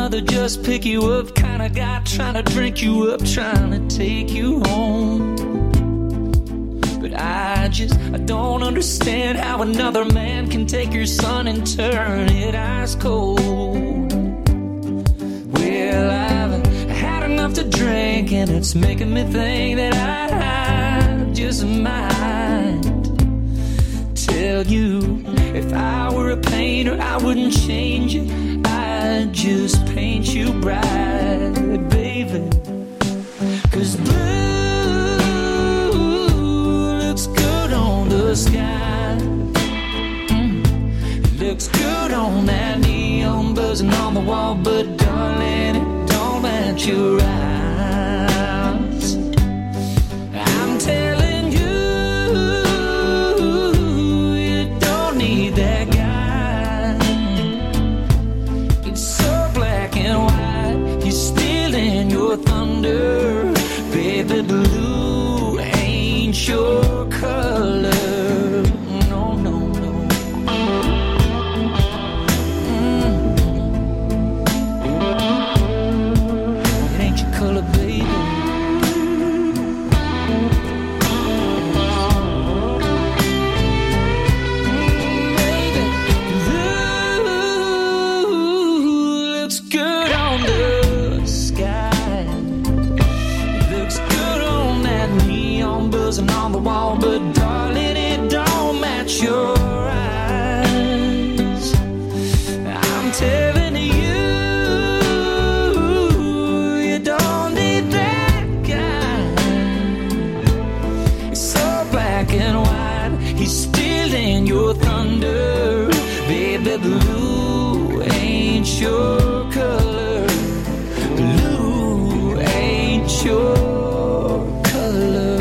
another just pick you up kind of guy, trying to drink you up, trying to take you home. But I don't understand how another man can take your son and turn it ice cold. Well, I've had enough to drink, and it's making me think that I just might tell you, if I were a painter, I wouldn't change it. I'd just paint you bright, baby. 'Cause blue looks good on the sky. Looks good on that neon buzzing on the wall, but darling, it don't match your eyes. I'm telling you, you don't need that guy. It's so black and white, he's stealing your thunder. Baby, blue ain't your color. No, no, no. It ain't your color, baby. Baby, blue looks good on the sky. Looks good on that neon buzzing on the wall, but darling, it don't match your eyes. I'm telling you, you don't need that guy. It's so black and white, he's stealing your thunder. Baby, blue ain't your color. Blue ain't your color.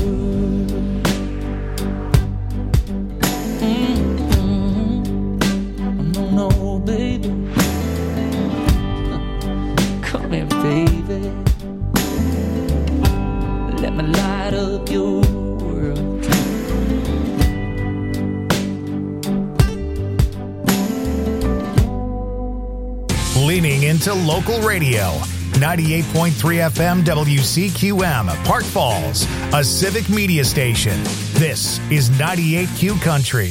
No, no, baby. Come here, baby. Let me light up your world. Leaning into local radio. 98.3 FM WCQM, Park Falls, a civic media station. This is 98Q Country.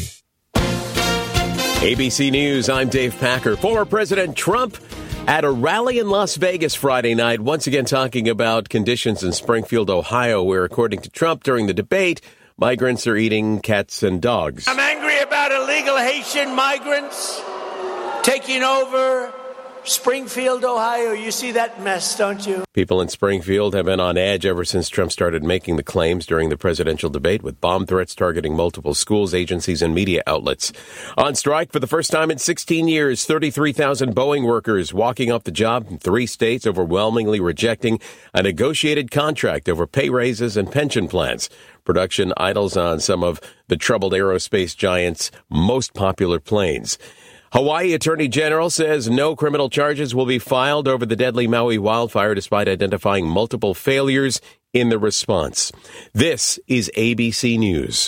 ABC News, I'm Dave Packer. Former President Trump at a rally in Las Vegas Friday night, once again talking about conditions in Springfield, Ohio, where, according to Trump during the debate, migrants are eating cats and dogs. I'm angry about illegal Haitian migrants taking over Springfield, Ohio. You see that mess, don't you? People in Springfield have been on edge ever since Trump started making the claims during the presidential debate, with bomb threats targeting multiple schools, agencies, and media outlets. On strike for the first time in 16 years, 33,000 Boeing workers walking off the job in 3 states, overwhelmingly rejecting a negotiated contract over pay raises and pension plans. Production idles on some of the troubled aerospace giant's most popular planes. Hawaii Attorney General says no criminal charges will be filed over the deadly Maui wildfire, despite identifying multiple failures in the response. This is ABC News.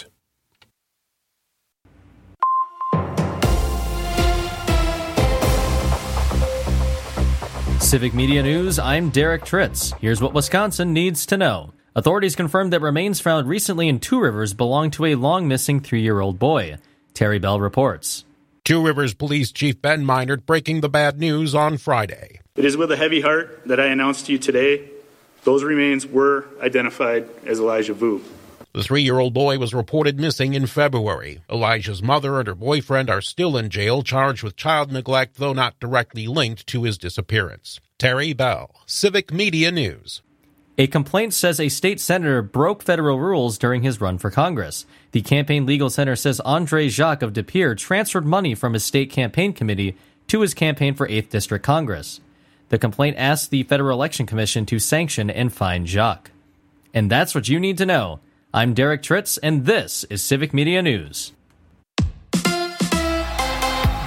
Civic Media News, I'm Derek Tritz. Here's what Wisconsin needs to know. Authorities confirmed that remains found recently in Two Rivers belong to a long-missing 3-year-old boy. Terry Bell reports. Two Rivers Police Chief Ben Meinert breaking the bad news on Friday. It is with a heavy heart that I announce to you today those remains were identified as Elijah Vu. The 3-year-old boy was reported missing in February. Elijah's mother and her boyfriend are still in jail, charged with child neglect, though not directly linked to his disappearance. Terry Bell, Civic Media News. A complaint says a state senator broke federal rules during his run for Congress. The Campaign Legal Center says Andre Jacques of De Pere transferred money from his state campaign committee to his campaign for 8th District Congress. The complaint asks the Federal Election Commission to sanction and fine Jacques. And that's what you need to know. I'm Derek Tritz, and this is Civic Media News.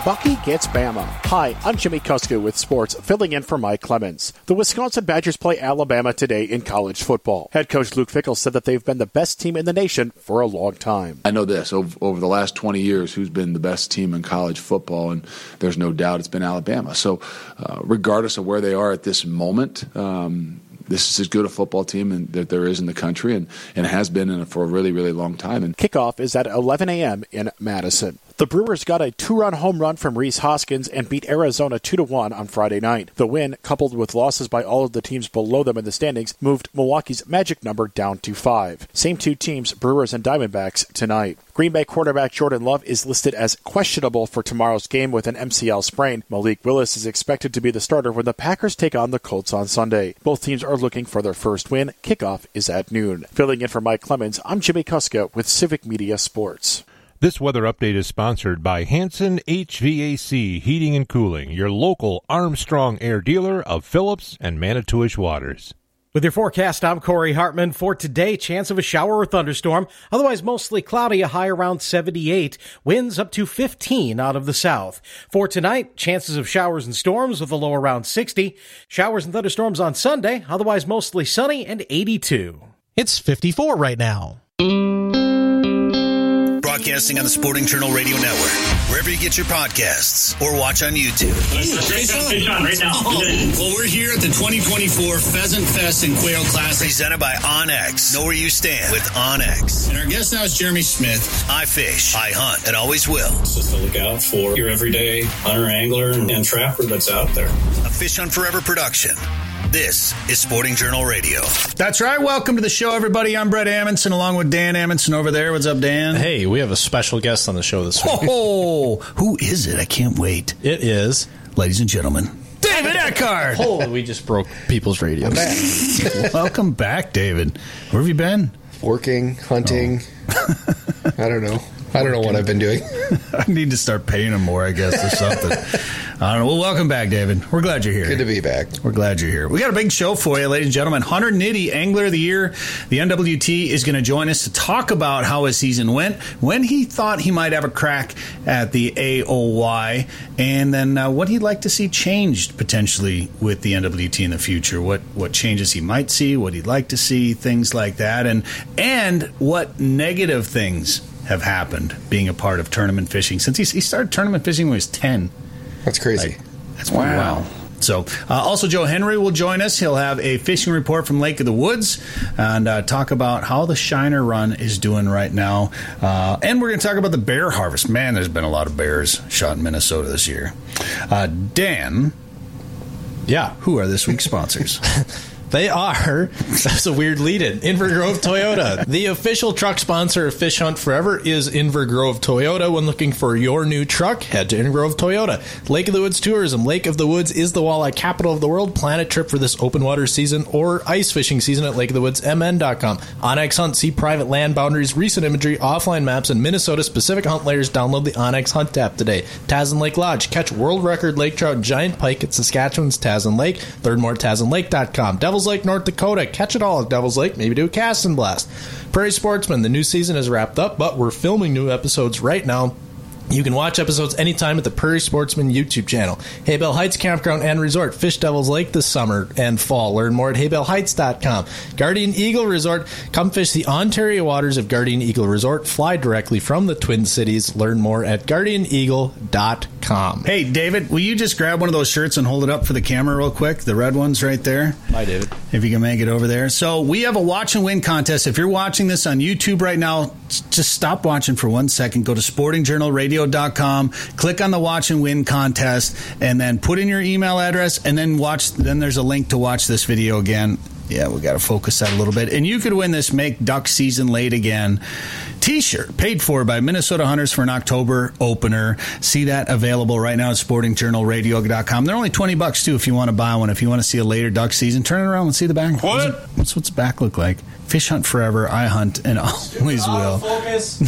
Bucky gets Bama. Hi, I'm Jimmy Kuska with sports, filling in for Mike Clemens. The Wisconsin Badgers play Alabama today in college football. Head coach Luke Fickell said that they've been the best team in the nation for a long time. I know this, over the last 20 years, who's been the best team in college football, and there's no doubt it's been Alabama. So regardless of where they are at this moment, this is as good a football team that there is in the country and has been for a really, really long time. And kickoff is at 11 a.m. in Madison. The Brewers got a 2-run home run from Rhys Hoskins and beat Arizona 2-1 on Friday night. The win, coupled with losses by all of the teams below them in the standings, moved Milwaukee's magic number down to 5. Same two teams, Brewers and Diamondbacks, tonight. Green Bay quarterback Jordan Love is listed as questionable for tomorrow's game with an MCL sprain. Malik Willis is expected to be the starter when the Packers take on the Colts on Sunday. Both teams are looking for their first win. Kickoff is at noon. Filling in for Mike Clemens, I'm Jimmy Kuska with Civic Media Sports. This weather update is sponsored by Hanson HVAC Heating and Cooling, your local Armstrong Air dealer of Phillips and Manitowish Waters. With your forecast, I'm Corey Hartman. For today, chance of a shower or thunderstorm. Otherwise, mostly cloudy, a high around 78. Winds up to 15 out of the south. For tonight, chances of showers and storms with a low around 60. Showers and thunderstorms on Sunday. Otherwise, mostly sunny and 82. It's 54 right now. Broadcasting on the Sporting Journal Radio Network, wherever you get your podcasts or watch on YouTube. Hey, Sean, right now. Well, we're here at the 2024 Pheasant Fest and Quail Classic, presented by OnX. Know where you stand with OnX. And our guest now is Jeremy Smith. I fish, I hunt, and always will. Just to look out for your everyday hunter, angler, and trapper that's out there. A Fish Hunt Forever production. This is Sporting Journal Radio. That's right. Welcome to the show, everybody. I'm Brett Amundsen, along with Dan Amundsen over there. What's up, Dan? Hey, we have a special guest on the show this week. Oh, who is it? I can't wait. It is, ladies and gentlemen, David Eckhart. Holy, we just broke people's radios. Welcome back, David. Where have you been? Working, hunting. Oh. I don't know what I've been doing. I need to start paying him more, I guess, or something. I don't know. Well, welcome back, David. We're glad you're here. Good to be back. We're glad you're here. We got a big show for you, ladies and gentlemen. Hunter Nitty, Angler of the Year, the NWT, is going to join us to talk about how his season went, when he thought he might have a crack at the AOY, and then what he'd like to see changed potentially with the NWT in the future. What changes he might see, what he'd like to see, things like that, and what negative things have happened being a part of tournament fishing since he started tournament fishing when he was 10. That's crazy. That's pretty wow. So, also Joe Henry will join us. He'll have a fishing report from Lake of the Woods and talk about how the Shiner Run is doing right now. And we're going to talk about the bear harvest. Man, there's been a lot of bears shot in Minnesota this year. Dan, yeah, who are this week's sponsors? They are, that's a weird lead-in, Inver Grove Toyota. The official truck sponsor of Fish Hunt Forever is Inver Grove Toyota. When looking for your new truck, head to Inver Grove Toyota. Lake of the Woods Tourism. Lake of the Woods is the walleye capital of the world. Plan a trip for this open water season or ice fishing season at lakeofthewoodsmn.com. OnX Hunt. See private land boundaries, recent imagery, offline maps, and Minnesota-specific hunt layers. Download the OnX Hunt app today. Tasman Lake Lodge. Catch world record lake trout and giant pike at Saskatchewan's Tasman Lake. Learn more at TasmanLake.com. Devil's Lake, North Dakota. Catch it all at Devil's Lake. Maybe do a cast and blast. Prairie Sportsman. The new season is wrapped up, but we're filming new episodes right now. You can watch episodes anytime at the Prairie Sportsman YouTube channel. Haybell Heights Campground and Resort. Fish Devil's Lake this summer and fall. Learn more at haybellheights.com. Guardian Eagle Resort. Come fish the Ontario waters of Guardian Eagle Resort. Fly directly from the Twin Cities. Learn more at guardianeagle.com. Hey, David, will you just grab one of those shirts and hold it up for the camera real quick? The red ones right there. Hi, David. If you can make it over there. So we have a watch and win contest. If you're watching this on YouTube right now, just stop watching for 1 second. Go to sportingjournalradio.com, click on the watch and win contest, and then put in your email address, and then watch. Then there's a link to watch this video again. Yeah, we got to focus that a little bit. And you could win this Make Duck Season Late Again t-shirt, paid for by Minnesota Hunters for an October opener. See that available right now at sportingjournalradio.com. They're only $20 too if you want to buy one. If you want to see a later duck season, turn it around and see the back. What? What's the back look like? Fish hunt forever. I hunt and always will. Focus.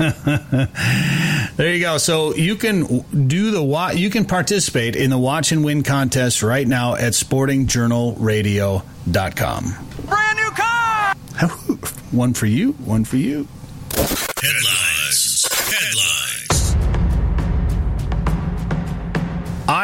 There you go. So you can you can participate in the watch and win contest right now at sportingjournalradio.com. Brand new car. One for you. One for you. Headlines.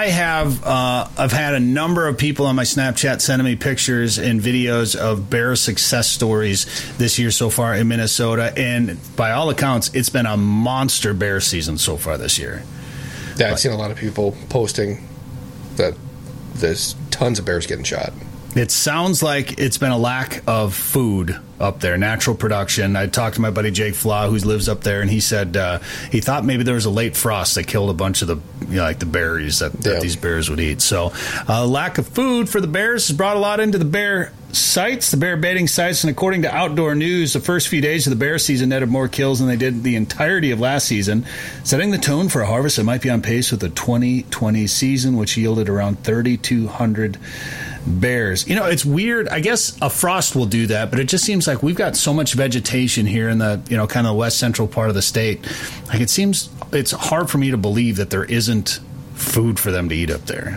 I've had a number of people on my Snapchat sending me pictures and videos of bear success stories this year so far in Minnesota, and by all accounts, it's been a monster bear season so far this year. Yeah, I've seen a lot of people posting that there's tons of bears getting shot. It sounds like it's been a lack of food up there, natural production. I talked to my buddy Jake Flaw, who lives up there, and he said he thought maybe there was a late frost that killed a bunch of the the berries that these bears would eat. So lack of food for the bears has brought a lot into the bear sites, the bear baiting sites, and according to Outdoor News, the first few days of the bear season netted more kills than they did the entirety of last season, setting the tone for a harvest that might be on pace with the 2020 season, which yielded around 3,200 bears. It's weird. I guess a frost will do that, but it just seems like we've got so much vegetation here in the kind of west central part of the state. Like it's hard for me to believe that there isn't food for them to eat up there.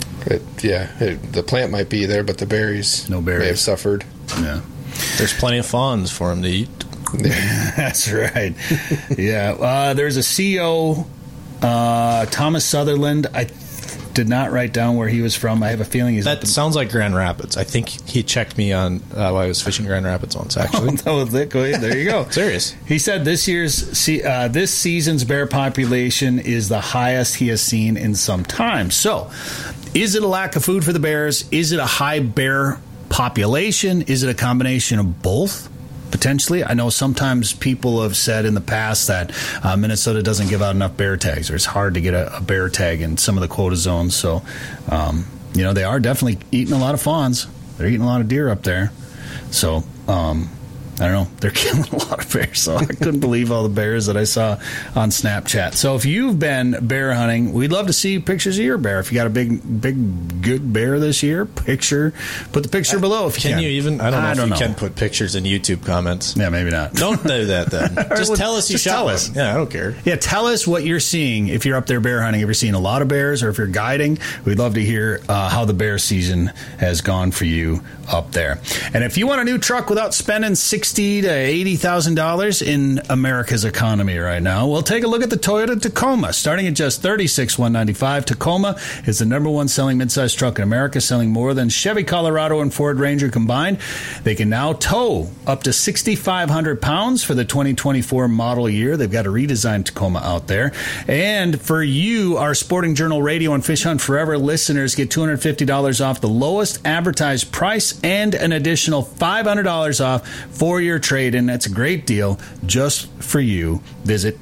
The plant might be there, but the berries, may have suffered. Yeah, there's plenty of fawns for them to eat. That's right. Yeah, there's a CEO, Thomas Sutherland. I did not write down where he was from. I have a feeling that sounds like Grand Rapids. I think he checked me on while I was fishing Grand Rapids once, actually. There you go. Serious. He said this season's bear population is the highest he has seen in some time. So, is it a lack of food for the bears? Is it a high bear population? Is it a combination of both? Potentially. I know sometimes people have said in the past that Minnesota doesn't give out enough bear tags, or it's hard to get a bear tag in some of the quota zones. So, they are definitely eating a lot of fawns. They're eating a lot of deer up there. So, I don't know. They're killing a lot of bears, so I couldn't believe all the bears that I saw on Snapchat. So if you've been bear hunting, we'd love to see pictures of your bear. If you got a big, good bear this year, put the picture below if you can. Can you even? I don't know if you can put pictures in YouTube comments. Yeah, maybe not. Don't do that then. Just tell us you shot one. Yeah, I don't care. Yeah, tell us what you're seeing if you're up there bear hunting. If you're seeing a lot of bears or if you're guiding, we'd love to hear how the bear season has gone for you up there. And if you want a new truck without spending $60,000 to $80,000 in America's economy right now, well, take a look at the Toyota Tacoma. Starting at just $36,195, Tacoma is the number one selling midsize truck in America, selling more than Chevy Colorado and Ford Ranger combined. They can now tow up to 6,500 pounds for the 2024 model year. They've got a redesigned Tacoma out there. And for you, our Sporting Journal Radio and Fish Hunt Forever listeners, get $250 off the lowest advertised price and an additional $500 off for your trade-in. That's a great deal just for you. Visit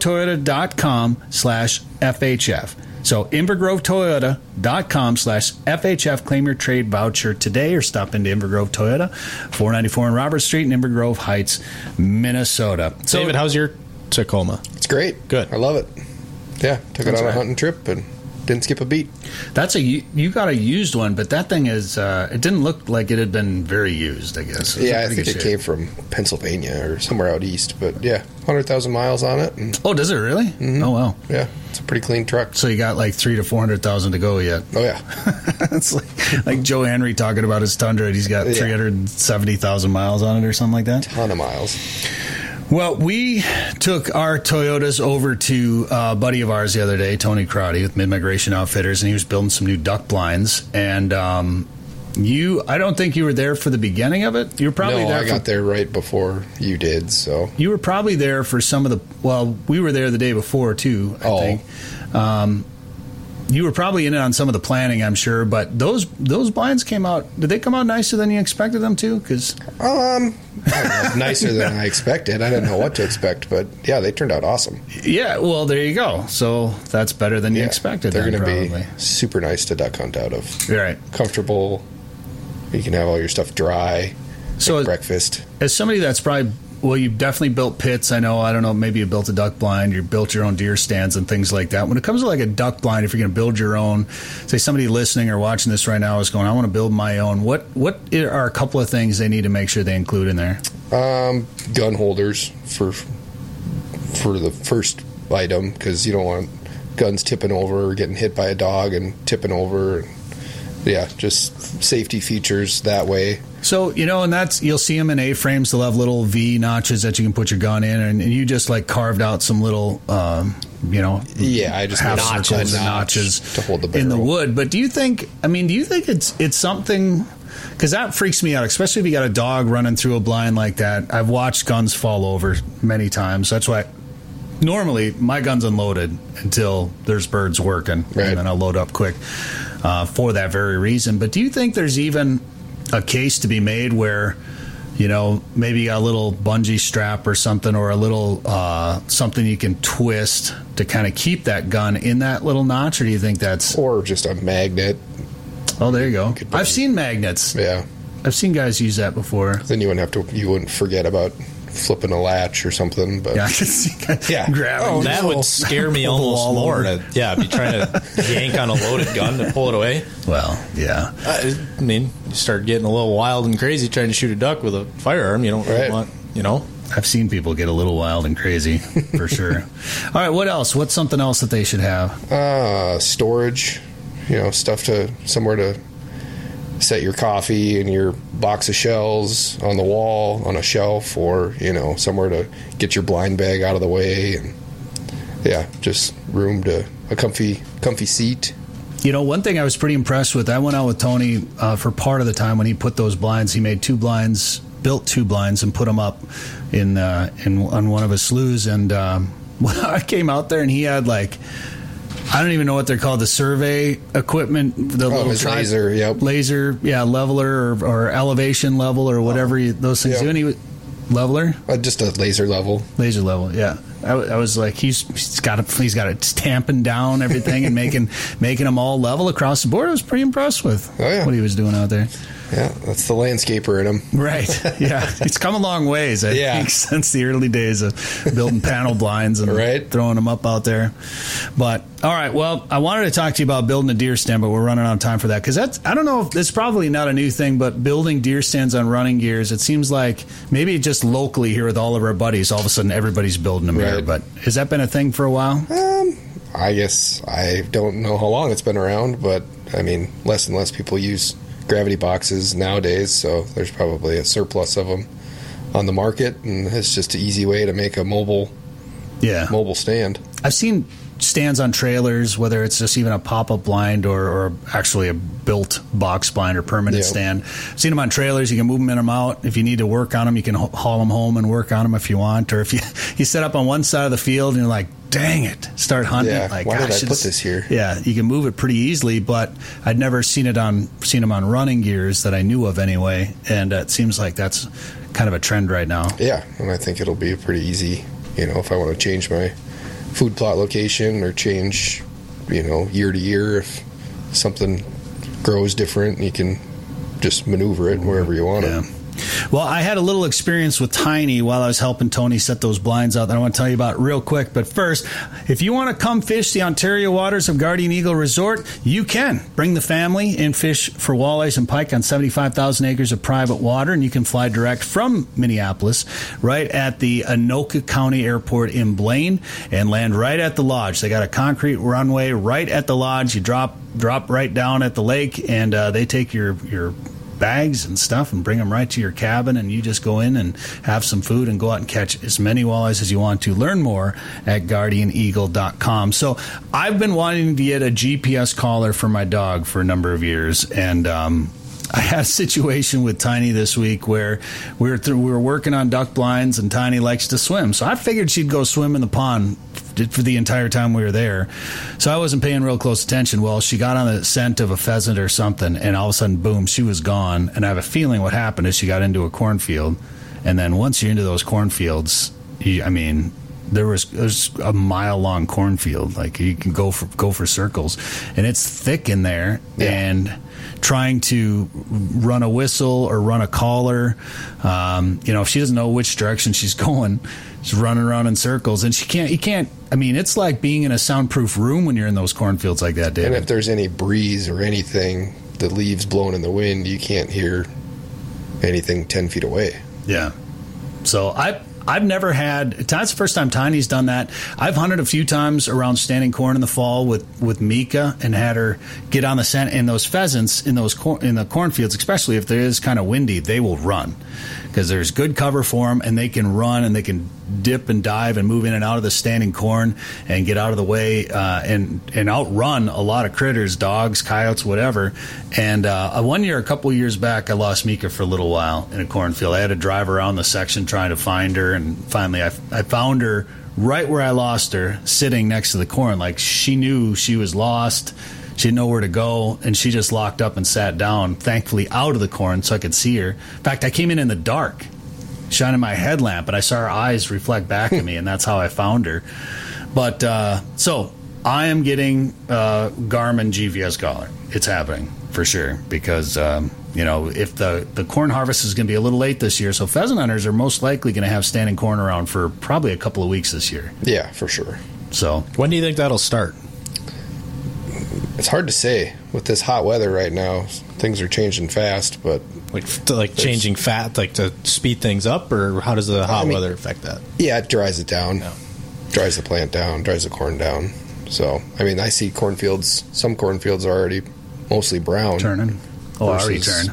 InvergroveToyota.com/FHF. So InvergroveToyota.com/FHF. Claim your trade voucher today or stop into Invergrove Toyota, 494 in Robert Street in Invergrove Heights, Minnesota. So, David, how's your Tacoma? It's great. Good. I love it. Yeah, took it on a hunting trip and didn't skip a beat. You got a used one, but that thing is it didn't look like it had been very used, I guess. Yeah, I think it came from Pennsylvania or somewhere out east, but yeah, 100,000 miles on it. Oh, does it really? Mm-hmm. Oh, wow. Yeah, it's a pretty clean truck. So you got like 300,000 to 400,000 to go yet. Oh, yeah. It's like Joe Henry talking about his Tundra. He's got 370,000 miles on it or something like that. Ton of miles. Well, we took our Toyotas over to a buddy of ours the other day, Tony Crowdy with Mid-Migration Outfitters, and he was building some new duck blinds. And I don't think you were there for the beginning of it. You were probably there. I got there right before you did. So you were probably there for some of the. Well, we were there the day before too. I think. You were probably in it on some of the planning, I'm sure, but those blinds came out. Did they come out nicer than you expected them to? Because nicer than I expected. I didn't know what to expect, but yeah, they turned out awesome. Yeah, well, there you go. So that's better than you expected. They're going to be super nice to duck hunt out of. Right, comfortable. You can have all your stuff dry. So breakfast. As somebody that's probably. Well, you've definitely built pits. I don't know, maybe you built a duck blind, you built your own deer stands and things like that. When it comes to like a duck blind, if you're going to build your own, say somebody listening or watching this right now is going, I want to build my own. What are a couple of things they need to make sure they include in there? Gun holders for the first item, because you don't want guns tipping over or getting hit by a dog and tipping over. Yeah, just safety features that way. So, and that's, you'll see them in A-frames. They'll have little V notches that you can put your gun in, and you just like carved out some little I just half circles and notches to hold the barrel in the wood. But do you think it's something? Because that freaks me out, especially if you got a dog running through a blind like that. I've watched guns fall over many times. That's why normally my gun's unloaded until there's birds working, right. And then I'll load up quick for that very reason. But do you think there's even a case to be made where, maybe you got a little bungee strap or something, or a little something you can twist to kind of keep that gun in that little notch, or do you think that's... Or just a magnet. Oh, there you go. I've seen magnets. Yeah. I've seen guys use that before. Then you wouldn't forget about flipping a latch or something. But yeah, I can see guys grabbing. Oh, that would scare me almost more. Be trying to yank on a loaded gun to pull it away. Well, yeah. I mean, you start getting a little wild and crazy trying to shoot a duck with a firearm. You don't really want, I've seen people get a little wild and crazy, for sure. All right, what else? What's something else that they should have? Storage. Stuff somewhere to set your coffee and your box of shells on the wall, on a shelf, or, somewhere to get your blind bag out of the way. And just room to a comfy seat. One thing I was pretty impressed with, I went out with Tony for part of the time when he put those blinds. He made built two blinds and put them up on one of his sloughs. And when I came out there and he had I don't even know what they're called, the survey equipment, the little laser, leveler or elevation level or whatever those things do. And he was leveler, just a laser level, yeah. I was like, he's got it tamping down everything and making them all level across the board. I was pretty impressed with what he was doing out there. Yeah, that's the landscaper in him. Right, yeah. It's come a long ways, I think, since the early days of building panel blinds and throwing them up out there. But, all right, well, I wanted to talk to you about building a deer stand, but we're running out of time for that. Because I don't know if it's probably not a new thing, but building deer stands on running gears, it seems like maybe just locally here with all of our buddies, all of a sudden everybody's building them here. But has that been a thing for a while? I guess I don't know how long it's been around, but, I mean, less and less people use gravity boxes nowadays, so there's probably a surplus of them on the market, and it's just an easy way to make a mobile stand. I've seen stands on trailers, whether it's just even a pop-up blind or actually a built box blind or permanent stand. I've seen them on trailers. You can move them in and out. If you need to work on them, you can haul them home and work on them if you want. Or if you set up on one side of the field and you're like, dang it, start hunting. Yeah, why did I put this here? Yeah, you can move it pretty easily, but I'd never seen them on running gears that I knew of anyway, and it seems like that's kind of a trend right now. Yeah, and I think it'll be pretty easy, if I want to change my food plot location or change, year to year, if something grows different, you can just maneuver it wherever you want it. Well, I had a little experience with Tiny while I was helping Tony set those blinds out that I want to tell you about real quick. But first, if you want to come fish the Ontario waters of Guardian Eagle Resort, you can. Bring the family and fish for walleyes and pike on 75,000 acres of private water, and you can fly direct from Minneapolis right at the Anoka County Airport in Blaine and land right at the lodge. They got a concrete runway right at the lodge. You drop right down at the lake, and they take your bags and stuff and bring them right to your cabin, and you just go in and have some food and go out and catch as many walleyes as you want to. Learn more at guardianeagle.com. So I've been wanting to get a GPS collar for my dog for a number of years, and I had a situation with Tiny this week where we were working on duck blinds, and Tiny likes to swim, so I figured she'd go swim in the pond for the entire time we were there. So I wasn't paying real close attention. Well, she got on the scent of a pheasant or something, and all of a sudden, boom, she was gone. And I have a feeling what happened is she got into a cornfield, and then once you're into those cornfields, there's a mile-long cornfield. Like, you can go for circles, and it's thick in there, and trying to run a whistle or run a collar, if she doesn't know which direction she's going, she's running around in circles, and you can't. I mean, it's like being in a soundproof room when you're in those cornfields like that, David. And if there's any breeze or anything, the leaves blowing in the wind, you can't hear anything 10 feet away. Yeah. So I've never had. That's the first time Tiny's done that. I've hunted a few times around standing corn in the fall with Mika and had her get on the scent. And those pheasants in the cornfields, especially if there is kind of windy, they will run because there's good cover for them, and they can run and they can dip and dive and move in and out of the standing corn and get out of the way and outrun a lot of critters, dogs, coyotes, whatever. And one year, a couple years back, I lost Mika for a little while in a cornfield. I had to drive around the section trying to find her, and finally I found her right where I lost her, sitting next to the corn. Like, she knew she was lost. She didn't know where to go, and she just locked up and sat down, thankfully out of the corn so I could see her. In fact, I came in the dark, shining my headlamp, and I saw her eyes reflect back at me, and that's how I found her. But so I am getting Garmin GVS collar. It's happening for sure because, if the corn harvest is going to be a little late this year, so pheasant hunters are most likely going to have standing corn around for probably a couple of weeks this year. Yeah, for sure. So when do you think that'll start? It's hard to say with this hot weather right now. Things are changing fast, but like changing fat, like to speed things up, or how does the hot weather affect that? Yeah, it dries it down, dries the plant down, dries the corn down. So, I see cornfields. Some cornfields are already mostly brown, turning. Already turned.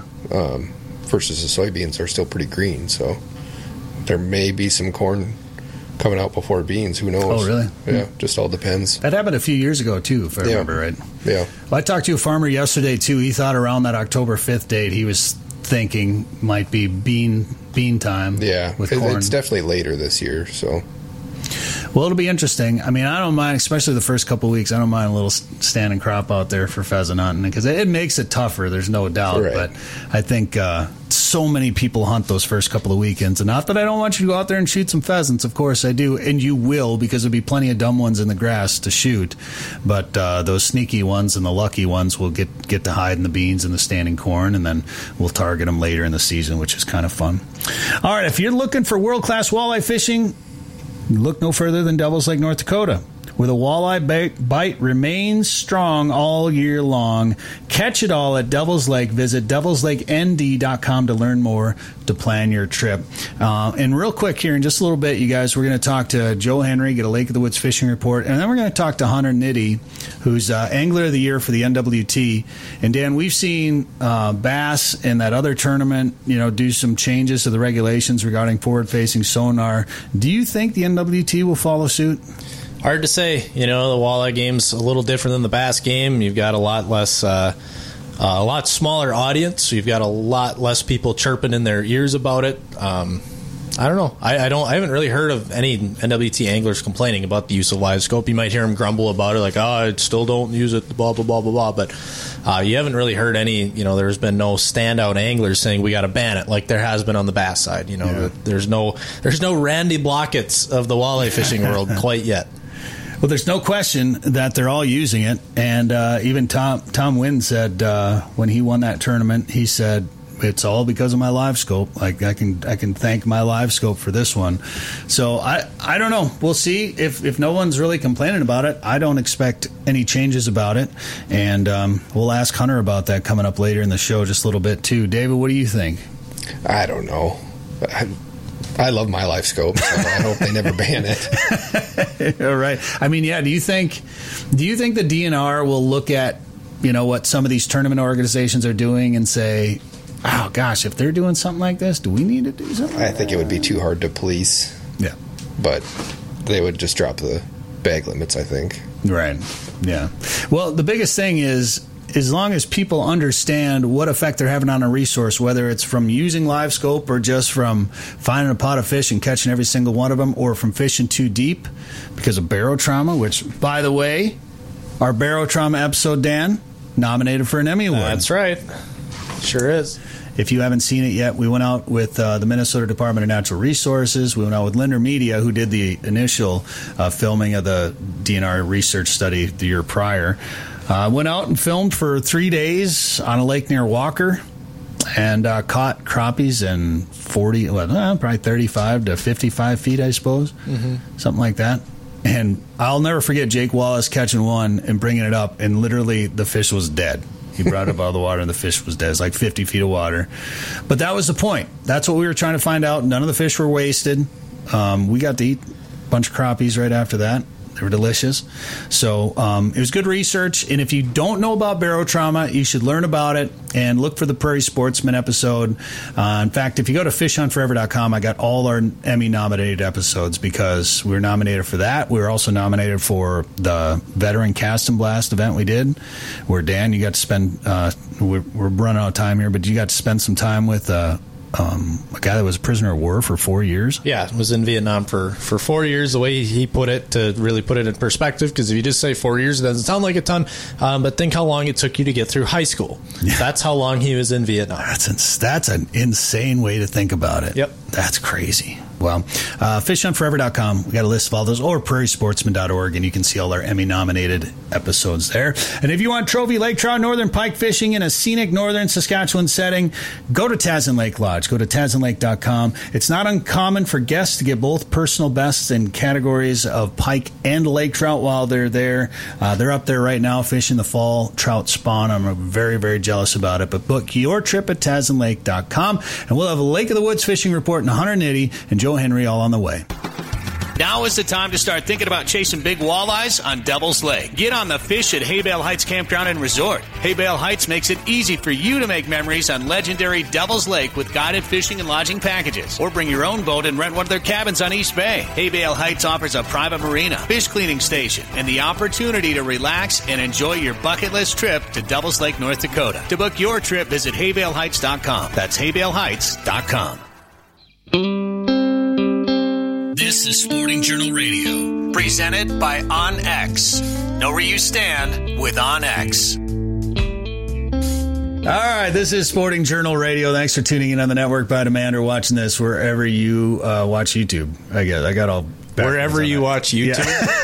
Versus the soybeans are still pretty green. So, there may be some corn coming out before beans. Who knows? Oh, really? Yeah, just all depends. That happened a few years ago, too, if I remember right. Yeah. Well, I talked to a farmer yesterday, too. He thought around that October 5th date, he was thinking might be bean time. Yeah, with corn. It's definitely later this year, so. Well, it'll be interesting. I don't mind, especially the first couple of weeks, I don't mind a little standing crop out there for pheasant hunting because it makes it tougher, there's no doubt. Right. But I think so many people hunt those first couple of weekends. And not that I don't want you to go out there and shoot some pheasants. Of course I do. And you will, because there'll be plenty of dumb ones in the grass to shoot. But those sneaky ones and the lucky ones will get to hide in the beans and the standing corn. And then we'll target them later in the season, which is kind of fun. All right, if you're looking for world-class walleye fishing, look no further than Devils Lake, North Dakota, where the walleye bite remains strong all year long. Catch it all at Devils Lake. Visit devilslakend.com to learn more, to plan your trip. And real quick here, in just a little bit, you guys, we're going to talk to Joe Henry, get a Lake of the Woods fishing report, and then we're going to talk to Hunter Nitty, who's Angler of the Year for the NWT. And Dan, we've seen bass in that other tournament, do some changes to the regulations regarding forward-facing sonar. Do you think the NWT will follow suit? Hard to say. The walleye game's a little different than the bass game. You've got a lot less, a lot smaller audience. So you've got a lot less people chirping in their ears about it. I don't know. I haven't really heard of any NWT anglers complaining about the use of live scope. You might hear them grumble about it, like, I still don't use it, blah, blah, blah, blah, blah. But you haven't really heard any, there's been no standout anglers saying we got to ban it like there has been on the bass side. There's no Randy Blockett's of the walleye fishing world quite yet. Well, there's no question that they're all using it, and even Tom Wynn said when he won that tournament, he said, it's all because of my live scope. Like I can thank my live scope for this one. So I don't know. We'll see if no one's really complaining about it. I don't expect any changes about it, and we'll ask Hunter about that coming up later in the show just a little bit too. David, what do you think? I don't know. I love my live scope, so I hope they never ban it. All right. Do you think the DNR will look at what some of these tournament organizations are doing and say, oh gosh, if they're doing something like this, do we need to do something? I think it would be too hard to police. Yeah. But they would just drop the bag limits, I think. Right. Yeah. Well, the biggest thing is, as long as people understand what effect they're having on a resource, whether it's from using live scope or just from finding a pot of fish and catching every single one of them, or from fishing too deep because of barotrauma, which, by the way, our barotrauma episode, Dan, nominated for an Emmy Award. That's right. Sure is. If you haven't seen it yet, we went out with the Minnesota Department of Natural Resources. We went out with Linder Media, who did the initial filming of the DNR research study the year prior. Went out and filmed for 3 days on a lake near Walker and caught crappies in probably 35 to 55 feet, I suppose. Mm-hmm. Something like that. And I'll never forget Jake Wallace catching one and bringing it up, and literally the fish was dead. He brought it up out of the water, and the fish was dead. It's like 50 feet of water. But that was the point. That's what we were trying to find out. None of the fish were wasted. We got to eat a bunch of crappies right after that. They were delicious. So it was good research. And if you don't know about barotrauma, you should learn about it and look for the Prairie Sportsman episode. In fact, if you go to fishhuntforever.com, I got all our Emmy-nominated episodes because we were nominated for that. We were also nominated for the Veteran Cast and Blast event we did, where, Dan, you got to spend we're running out of time here, but you got to spend some time with a guy that was a prisoner of war for 4 years. Yeah, was in Vietnam for 4 years, the way he put it, to really put it in perspective, because if you just say 4 years, it doesn't sound like a ton, but think how long it took you to get through high school. Yeah. That's how long he was in Vietnam. That's an insane way to think about it. Yep. That's crazy. Well, fishhuntforever.com. We got a list of all those, or prairiesportsman.org, and you can see all our Emmy-nominated episodes there. And if you want trophy lake trout, northern pike fishing in a scenic northern Saskatchewan setting, go to Tasman Lake Lodge. Go to tasmanlake.com. It's not uncommon for guests to get both personal bests in categories of pike and lake trout while they're there. They're up there right now fishing the fall trout spawn. I'm very, very jealous about it. But book your trip at tasmanlake.com, and we'll have a Lake of the Woods fishing report in 180 and Joe Henry all on the way. Now is the time to start thinking about chasing big walleyes on Devil's Lake. Get on the fish at Haybale Heights Campground and Resort. Haybale Heights makes it easy for you to make memories on legendary Devil's Lake with guided fishing and lodging packages. Or bring your own boat and rent one of their cabins on East Bay. Haybale Heights offers a private marina, fish cleaning station, and the opportunity to relax and enjoy your bucket list trip to Devil's Lake, North Dakota. To book your trip, visit haybaleheights.com. That's haybaleheights.com. This is Sporting Journal Radio. Presented by OnX. Know where you stand with OnX. All right, this is Sporting Journal Radio. Thanks for tuning in on the network by demand or watching this wherever you watch YouTube. I got all wherever you watch YouTube.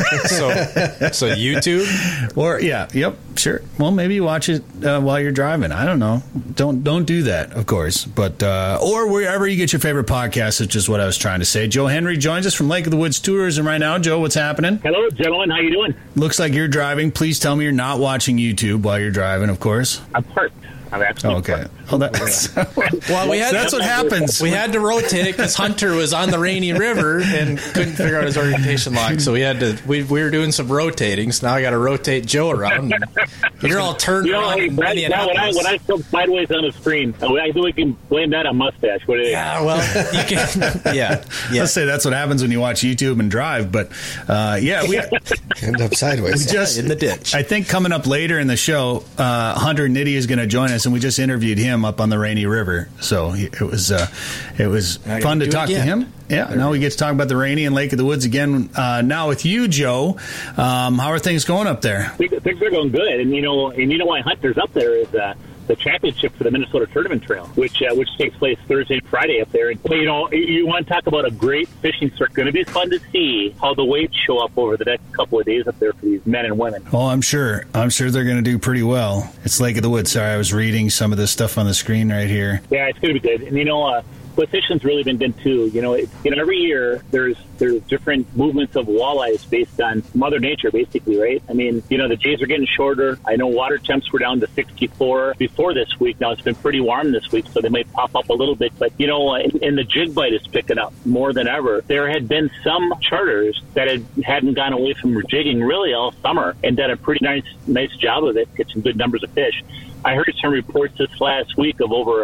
Yeah. so YouTube, or yep, sure. Well, maybe you watch it while you're driving. I don't know. Don't do that, of course. But or wherever you get your favorite podcast, which is what I was trying to say. Joe Henry joins us from Lake of the Woods Tourism right now. Joe, what's happening? Hello, gentlemen. How you doing? Looks like you're driving. Please tell me you're not watching YouTube while you're driving, of course. I'm parked. Okay. Well, that's what happens. We had to rotate it because Hunter was on the Rainy River and couldn't figure out his orientation lock, so we had to. We were doing some rotating, so now I got to rotate Joe around. You're all turned around. Hey, when I flip sideways on the screen, I think we can blame that on mustache. What do you think? Yeah, well, you can. Yeah. Let's say that's what happens when you watch YouTube and drive. But we end up sideways. We just in the ditch. I think coming up later in the show, Hunter Nitty is going to join us. And we just interviewed him up on the Rainy River, so it was fun to talk to him. Yeah, now we get to talk about the Rainy and Lake of the Woods again. Now with you, Joe, how are things going up there? Things are going good, and you know why Hunter's up there is the championship for the Minnesota Tournament Trail, which takes place Thursday and Friday up there. And, you want to talk about a great fishing circuit. Going to be fun to see how the weights show up over the next couple of days up there for these men and women. Oh, I'm sure they're going to do pretty well. It's Lake of the Woods. Sorry, I was reading some of this stuff on the screen right here. Yeah, it's going to be good. And what fishing's really been done too. Every year there's different movements of walleyes based on Mother Nature, basically, right? I mean, the days are getting shorter. I know water temps were down to 64 before this week. Now it's been pretty warm this week, so they might pop up a little bit. But and the jig bite is picking up more than ever. There had been some charters that hadn't gone away from jigging really all summer and done a pretty nice job of it, catching good numbers of fish. I heard some reports this last week of over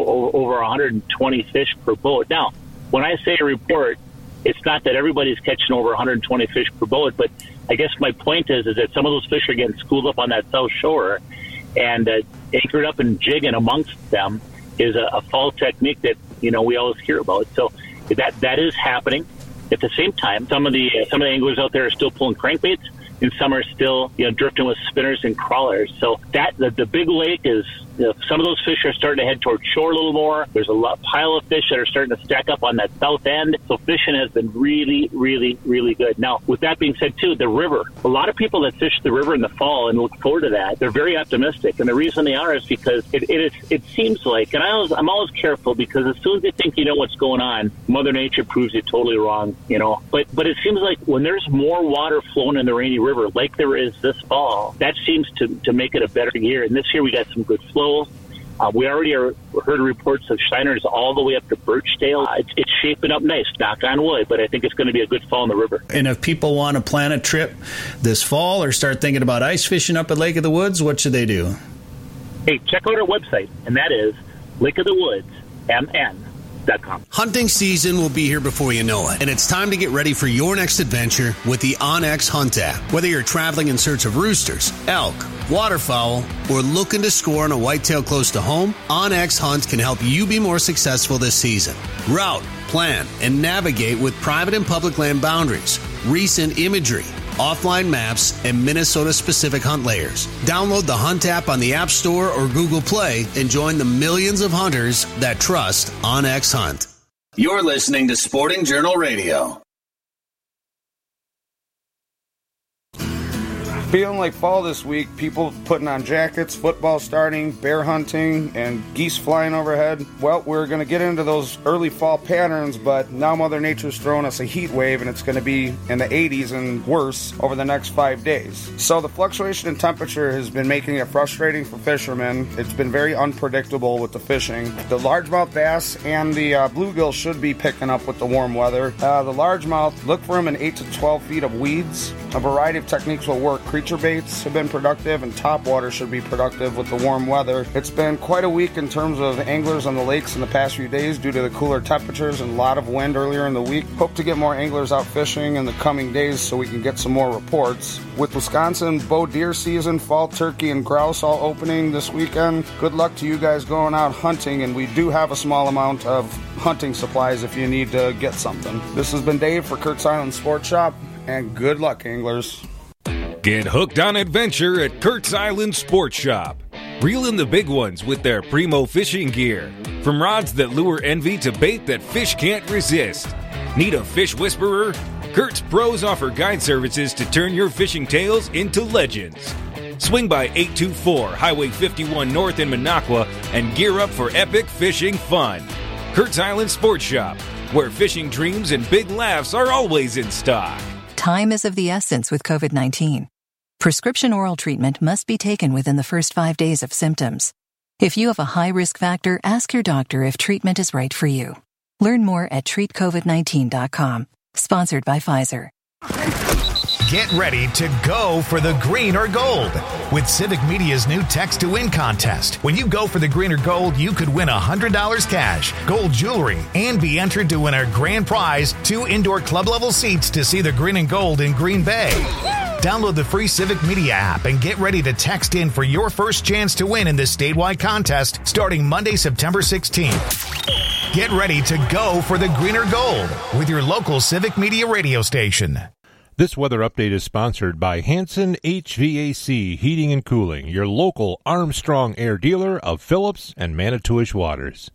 120 fish per boat. Now, when I say a report, it's not that everybody's catching over 120 fish per boat, but I guess my point is that some of those fish are getting schooled up on that south shore, and anchored up and jigging amongst them is a fall technique that we always hear about. So that is happening. At the same time, some of the anglers out there are still pulling crankbaits, and some are still drifting with spinners and crawlers. So the big lake is some of those fish are starting to head toward shore a little more. There's a pile of fish that are starting to stack up on that south end. So fishing has been really, really, really good. Now, with that being said, too, the river. A lot of people that fish the river in the fall and look forward to that, they're very optimistic. And the reason they are is because it seems like, and I'm always careful because as soon as you think you know what's going on, Mother Nature proves you totally wrong, But it seems like when there's more water flowing in the Rainy River, like there is this fall, that seems to make it a better year. And this year we got some good flow. We already heard reports of shiners all the way up to Birchdale. It's shaping up nice, knock on wood, but I think it's going to be a good fall in the river. And if people want to plan a trip this fall or start thinking about ice fishing up at Lake of the Woods, what should they do? Hey, check out our website, and that is lakeofthewoodsmn.com. Hunting season will be here before you know it, and it's time to get ready for your next adventure with the onX Hunt app. Whether you're traveling in search of roosters, elk, waterfowl, or looking to score on a whitetail close to home, onX Hunt can help you be more successful this season. Route, plan, and navigate with private and public land boundaries, recent imagery, offline maps, and Minnesota-specific hunt layers. Download the Hunt app on the App Store or Google Play and join the millions of hunters that trust onX Hunt. You're listening to Sporting Journal Radio. Feeling like fall this week, people putting on jackets, football starting, bear hunting, and geese flying overhead. Well, we're going to get into those early fall patterns, but now Mother Nature's throwing us a heat wave, and it's going to be in the 80s and worse over the next 5 days. So the fluctuation in temperature has been making it frustrating for fishermen. It's been very unpredictable with the fishing. The largemouth bass and the bluegill should be picking up with the warm weather. The largemouth, look for them in 8 to 12 feet of weeds. A variety of techniques will work. Creature baits have been productive, and topwater should be productive with the warm weather. It's been quite a week in terms of anglers on the lakes in the past few days due to the cooler temperatures and a lot of wind earlier in the week. Hope to get more anglers out fishing in the coming days so we can get some more reports. With Wisconsin bow deer season, fall turkey, and grouse all opening this weekend, good luck to you guys going out hunting, and we do have a small amount of hunting supplies if you need to get something. This has been Dave for Kurt's Island Sports Shop, and good luck, anglers. Get hooked on adventure at Kurt's Island Sports Shop. Reel in the big ones with their primo fishing gear. From rods that lure envy to bait that fish can't resist. Need a fish whisperer? Kurt's pros offer guide services to turn your fishing tales into legends. Swing by 824 Highway 51 North in Minocqua and gear up for epic fishing fun. Kurt's Island Sports Shop, where fishing dreams and big laughs are always in stock. Time is of the essence with COVID-19. Prescription oral treatment must be taken within the first 5 days of symptoms. If you have a high risk factor, ask your doctor if treatment is right for you. Learn more at treatcovid19.com. Sponsored by Pfizer. Get ready to go for the green or gold with Civic Media's new Text to Win contest. When you go for the green or gold, you could win $100 cash, gold jewelry, and be entered to win our grand prize, 2 indoor club-level seats to see the green and gold in Green Bay. Download the free Civic Media app and get ready to text in for your first chance to win in this statewide contest starting Monday, September 16th. Get ready to go for the green or gold with your local Civic Media radio station. This weather update is sponsored by Hanson HVAC Heating and Cooling, your local Armstrong Air dealer of Phillips and Manitowish Waters.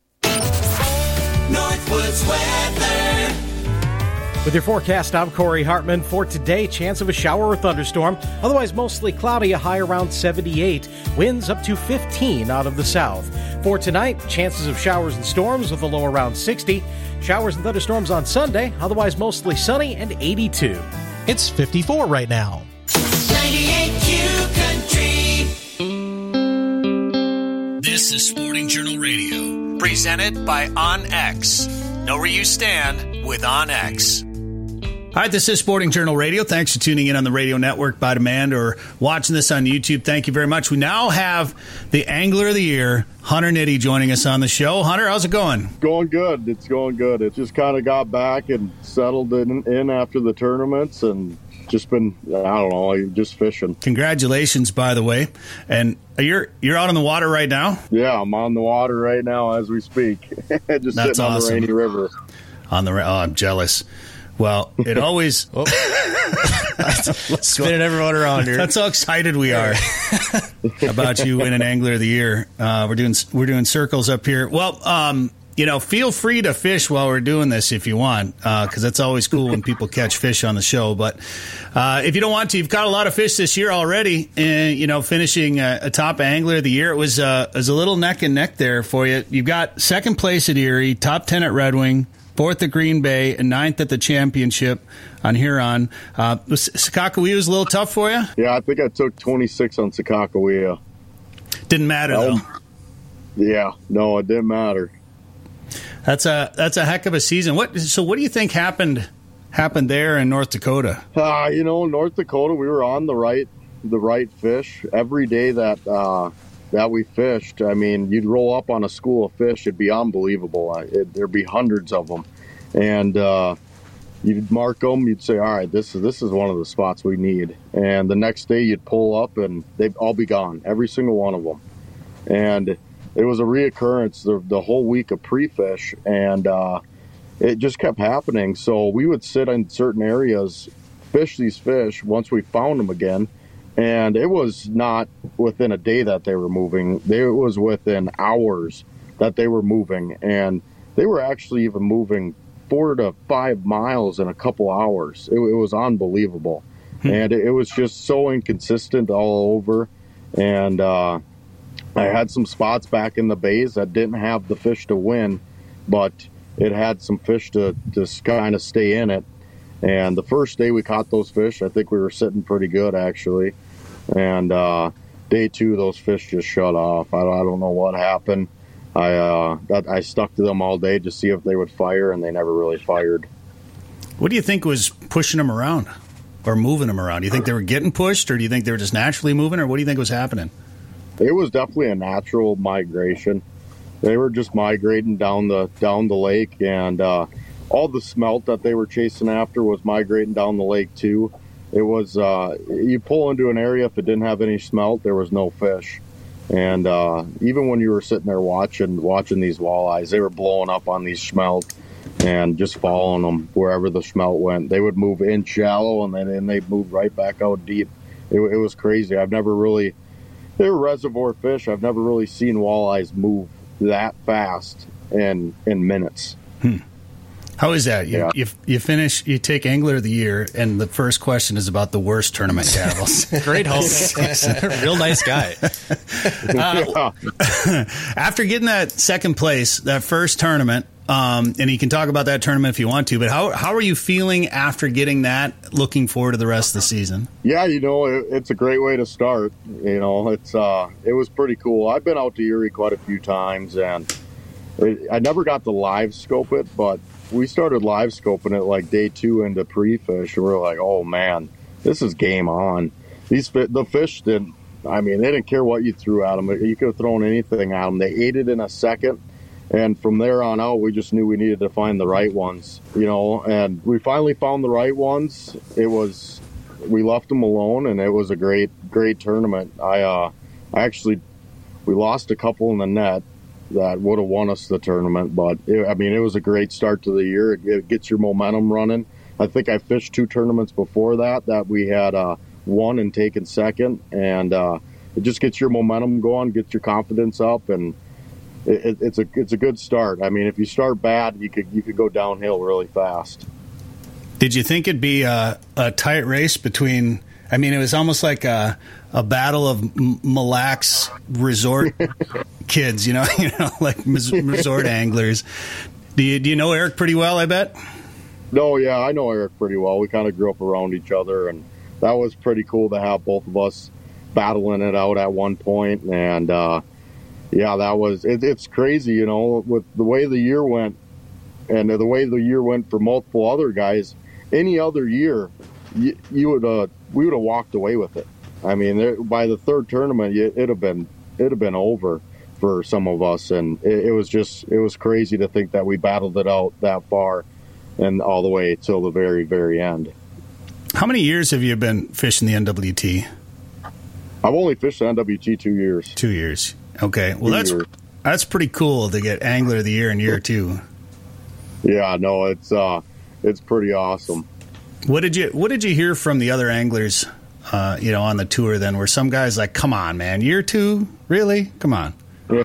Northwoods weather. With your forecast, I'm Corey Hartman. For today, chance of a shower or thunderstorm. Otherwise, mostly cloudy, a high around 78. Winds up to 15 out of the south. For tonight, chances of showers and storms with a low around 60. Showers and thunderstorms on Sunday. Otherwise, mostly sunny and 82. It's 54 right now. 98Q Country. This is Sporting Journal Radio, presented by onX. Know where you stand with onX. All right, this is Sporting Journal Radio. Thanks for tuning in on the radio network by demand or watching this on YouTube. Thank you very much. We now have the Angler of the Year, Hunter Nitty, joining us on the show. Hunter, how's it going? Going good. It's going good. It just kind of got back and settled in after the tournaments and just been, I don't know, just fishing. Congratulations, by the way. And you're out on the water right now? Yeah, I'm on the water right now as we speak. Just That's sitting on awesome. the Rainy River. I'm jealous. Well, it always spinning everyone around here. That's how excited we are about you winning Angler of the Year. We're doing circles up here. Well, feel free to fish while we're doing this if you want, because that's always cool when people catch fish on the show. But if you don't want to, you've caught a lot of fish this year already, and finishing a top Angler of the Year. It was a little neck and neck there for you. You've got second place at Erie, top 10 at Red Wing, 4th at Green Bay, and 9th at the championship on Huron. Was Sakakawea was a little tough for you? Yeah, I think I took 26 on Sakakawea. Didn't matter, though. Yeah, no, it didn't matter. That's a heck of a season. What do you think happened there in North Dakota? North Dakota, we were on the right fish every day that we fished. I mean, you'd roll up on a school of fish, it'd be unbelievable. There'd be hundreds of them, and you'd mark them. You'd say, "All right, this is one of the spots we need." And the next day, you'd pull up, and they'd all be gone, every single one of them. And it was a reoccurrence the whole week of pre-fish, and it just kept happening. So we would sit in certain areas, fish these fish once we found them again, and it was not within a day that they were moving. It was within hours that they were moving, and they were actually even moving 4 to 5 miles in a couple hours. It was unbelievable, and it was just so inconsistent all over, and I had some spots back in the bays that didn't have the fish to win, but it had some fish to just kind of stay in it. And the first day we caught those fish, I think we were sitting pretty good, actually. And day 2, those fish just shut off. I don't know what happened. I stuck to them all day to see if they would fire, and they never really fired. What do you think was pushing them around or moving them around? Do you think they were getting pushed, or do you think they were just naturally moving, or what do you think was happening? It was definitely a natural migration. They were just migrating down the lake, and all the smelt that they were chasing after was migrating down the lake too. It was you pull into an area, if it didn't have any smelt, there was no fish. And even when you were sitting there watching these walleyes, they were blowing up on these smelt and just following them wherever the smelt went. They would move in shallow, and then they'd move right back out deep. It was crazy. They were reservoir fish. I've never really seen walleyes move that fast in minutes. How is that? You finish, you take Angler of the Year, and the first question is about the worst tournament tackles. Great host. Real nice guy. After getting that second place, that first tournament, and you can talk about that tournament if you want to, but how are you feeling after getting that, looking forward to the rest of the season? Yeah, it's a great way to start. It was pretty cool. I've been out to Erie quite a few times, and I never got to live scope it, but we started live scoping it like day 2 into pre-fish, and we were like, oh man, this is game on. The fish they didn't care what you threw at them. You could have thrown anything at them. They ate it in a second. And from there on out, we just knew we needed to find the right ones, and we finally found the right ones. We left them alone, and it was a great, great tournament. We lost a couple in the net that would have won us the tournament, but it was a great start to the year. It gets your momentum running. I think I fished 2 tournaments before that we had won and taken second, and it just gets your momentum going, gets your confidence up, and it's a good start. I mean, if you start bad, you could go downhill really fast. Did you think it'd be a tight race between? I mean, it was almost like a battle of Mille Lacs resort kids, like resort anglers. Do you know Eric pretty well, I bet? No, yeah, I know Eric pretty well. We kind of grew up around each other, and that was pretty cool to have both of us battling it out at one point. And it's crazy, with the way the year went, and the way the year went for multiple other guys. Any other year, we would have walked away with it. I mean, by the third tournament, it'd have been over for some of us, and it was crazy to think that we battled it out that far and all the way till the very, very end. How many years have you been fishing the NWT? I've only fished the NWT 2 years. 2 years. Okay. Well, that's pretty cool to get Angler of the Year in year 2. Yeah, no, it's pretty awesome. What did you hear from the other anglers, on the tour then? Were some guys like, come on, man, year 2? Really? Come on. Yeah.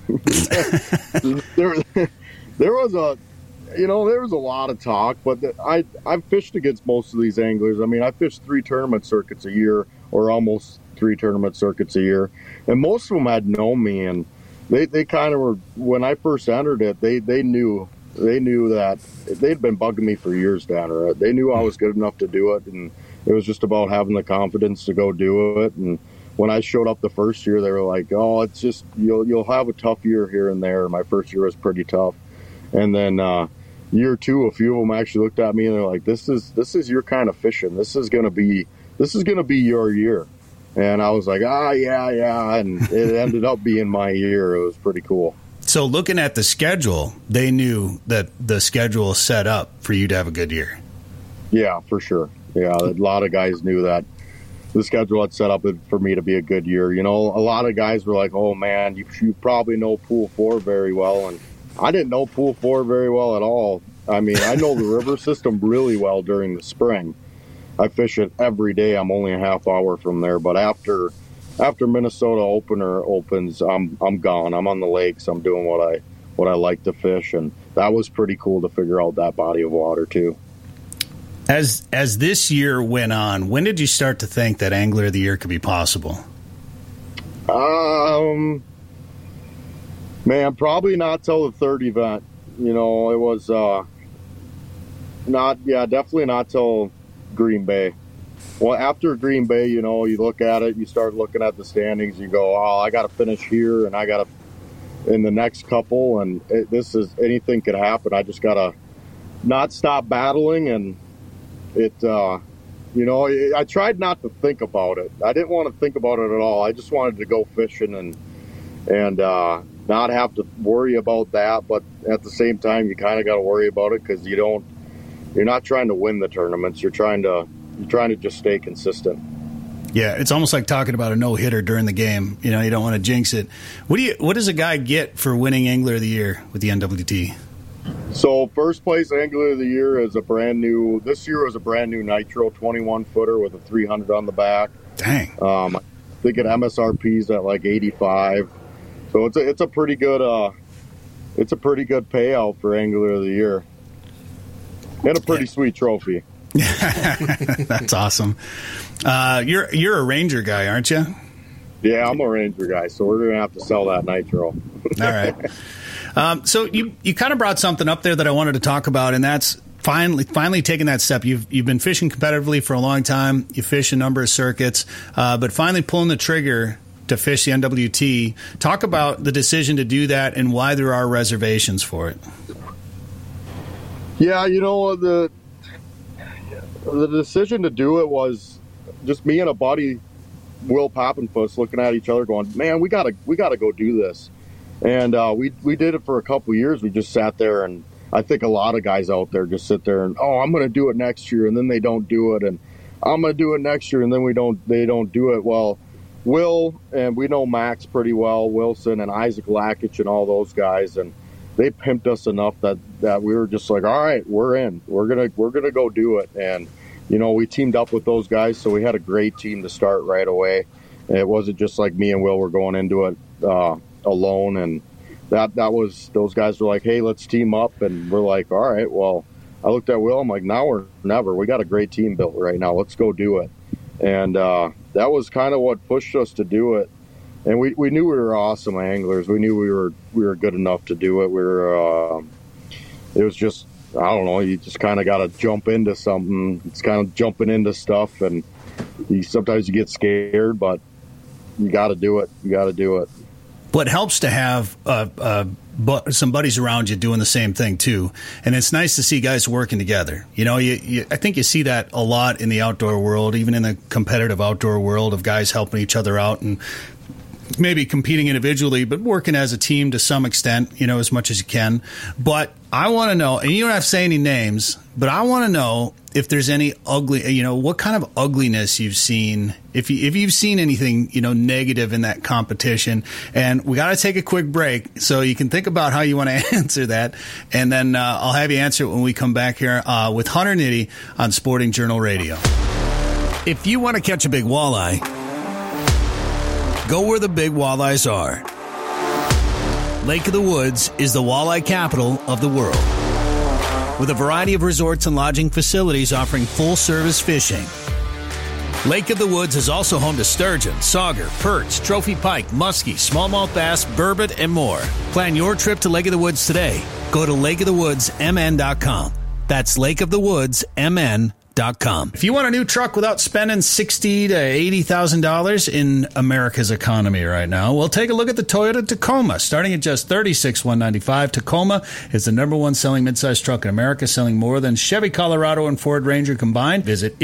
there was a lot of talk, but I've fished against most of these anglers. I mean, I fished 3 tournament circuits a year, or almost 3 tournament circuits a year, and most of them had known me, and they kind of were, when I first entered it, they knew that they'd been bugging me for years to enter it. They knew I was good enough to do it, and it was just about having the confidence to go do it. And when I showed up the first year, they were like, "Oh, it's just you'll have a tough year here and there." My first year was pretty tough, and then year 2, a few of them actually looked at me and they're like, "This is your kind of fishing. This is gonna be your year." And I was like, yeah, and it ended up being my year. It was pretty cool. So looking at the schedule, they knew that the schedule is set up for you to have a good year. Yeah, for sure. Yeah, a lot of guys knew that the schedule had set up for me to be a good year. You know, a lot of guys were like, "Oh man, you probably know Pool 4 very well," and I didn't know Pool 4 very well at all. I mean, I know the river system really well during the spring. I fish it every day. I'm only a half hour from there, but after Minnesota opens, I'm gone. I'm on the lakes. I'm doing what I like to fish, and that was pretty cool to figure out that body of water too. As this year went on, when did you start to think that Angler of the Year could be possible? Man, probably not till the third event. You know, it was definitely not till Green Bay. Well, after Green Bay, you know, you look at it, you start looking at the standings, you go, "Oh, I got to finish here, and I got to in the next couple, and anything could happen. I just got to not stop battling." And it, you know, I tried not to think about it. I didn't want to think about it at all. I just wanted to go fishing and not have to worry about that. But at the same time, you kind of got to worry about it because you're not trying to win the tournaments. You're trying to just stay consistent. Yeah, it's almost like talking about a no-hitter during the game. You know, you don't want to jinx it. What does a guy get for winning Angler of the Year with the NWT? So first place Angler of the Year is this year was a brand new Nitro 21-footer with a 300 on the back. Dang. I think at MSRP's at like 85. So it's a pretty good payout for Angler of the Year. And a pretty sweet trophy. That's awesome. You're a Ranger guy, aren't you? Yeah, I'm a Ranger guy, so we're going to have to sell that Nitro. All right. So you kind of brought something up there that I wanted to talk about, and that's finally taking that step. You've been fishing competitively for a long time. You fish a number of circuits, but finally pulling the trigger to fish the NWT. Talk about the decision to do that and why there are reservations for it. Yeah, you know, the decision to do it was just me and a buddy, Will Poppenfuss, looking at each other going, "Man, we gotta go do this." And we did it for a couple years. We just sat there, and I think a lot of guys out there just sit there and, "Oh, I'm going to do it next year," and then they don't do it, and "I'm going to do it next year," and then they don't do it. Well, Will, and we know Max pretty well, Wilson and Isaac Lakich and all those guys, and they pimped us enough that we were just like, "All right, we're in. We're gonna go do it." And you know, we teamed up with those guys, so we had a great team to start right away. And it wasn't just like me and Will were going into it alone, and that was, those guys were like, "Hey, let's team up," and we're like, "All right." Well, I looked at Will, I'm like, "Now or never. We got a great team built right now. Let's go do it." And that was kind of what pushed us to do it. And we knew we were awesome anglers. We knew we were good enough to do it. It was just, I don't know, you just kind of got to jump into something. It's kind of jumping into stuff, and sometimes you get scared, but you got to do it. You got to do it. What helps to have some buddies around you doing the same thing too, and it's nice to see guys working together. You know, I think you see that a lot in the outdoor world, even in the competitive outdoor world, of guys helping each other out and maybe competing individually, but working as a team to some extent, you know, as much as you can. But I want to know, and you don't have to say any names, but I want to know if there's any what kind of ugliness you've seen, if you've seen anything, you know, negative in that competition. And we got to take a quick break, so you can think about how you want to answer that. And then I'll have you answer it when we come back here with Hunter Nitty on Sporting Journal Radio. If you want to catch a big walleye, go where the big walleyes are. Lake of the Woods is the walleye capital of the world, with a variety of resorts and lodging facilities offering full-service fishing. Lake of the Woods is also home to sturgeon, sauger, perch, trophy pike, muskie, smallmouth bass, burbot, and more. Plan your trip to Lake of the Woods today. Go to lakeofthewoodsmn.com. That's lakeofthewoodsmn.com. If you want a new truck without spending $60,000 to $80,000 in America's economy right now, well, take a look at the Toyota Tacoma. Starting at just $36,195, Tacoma is the number one selling midsize truck in America, selling more than Chevy Colorado and Ford Ranger combined. Visit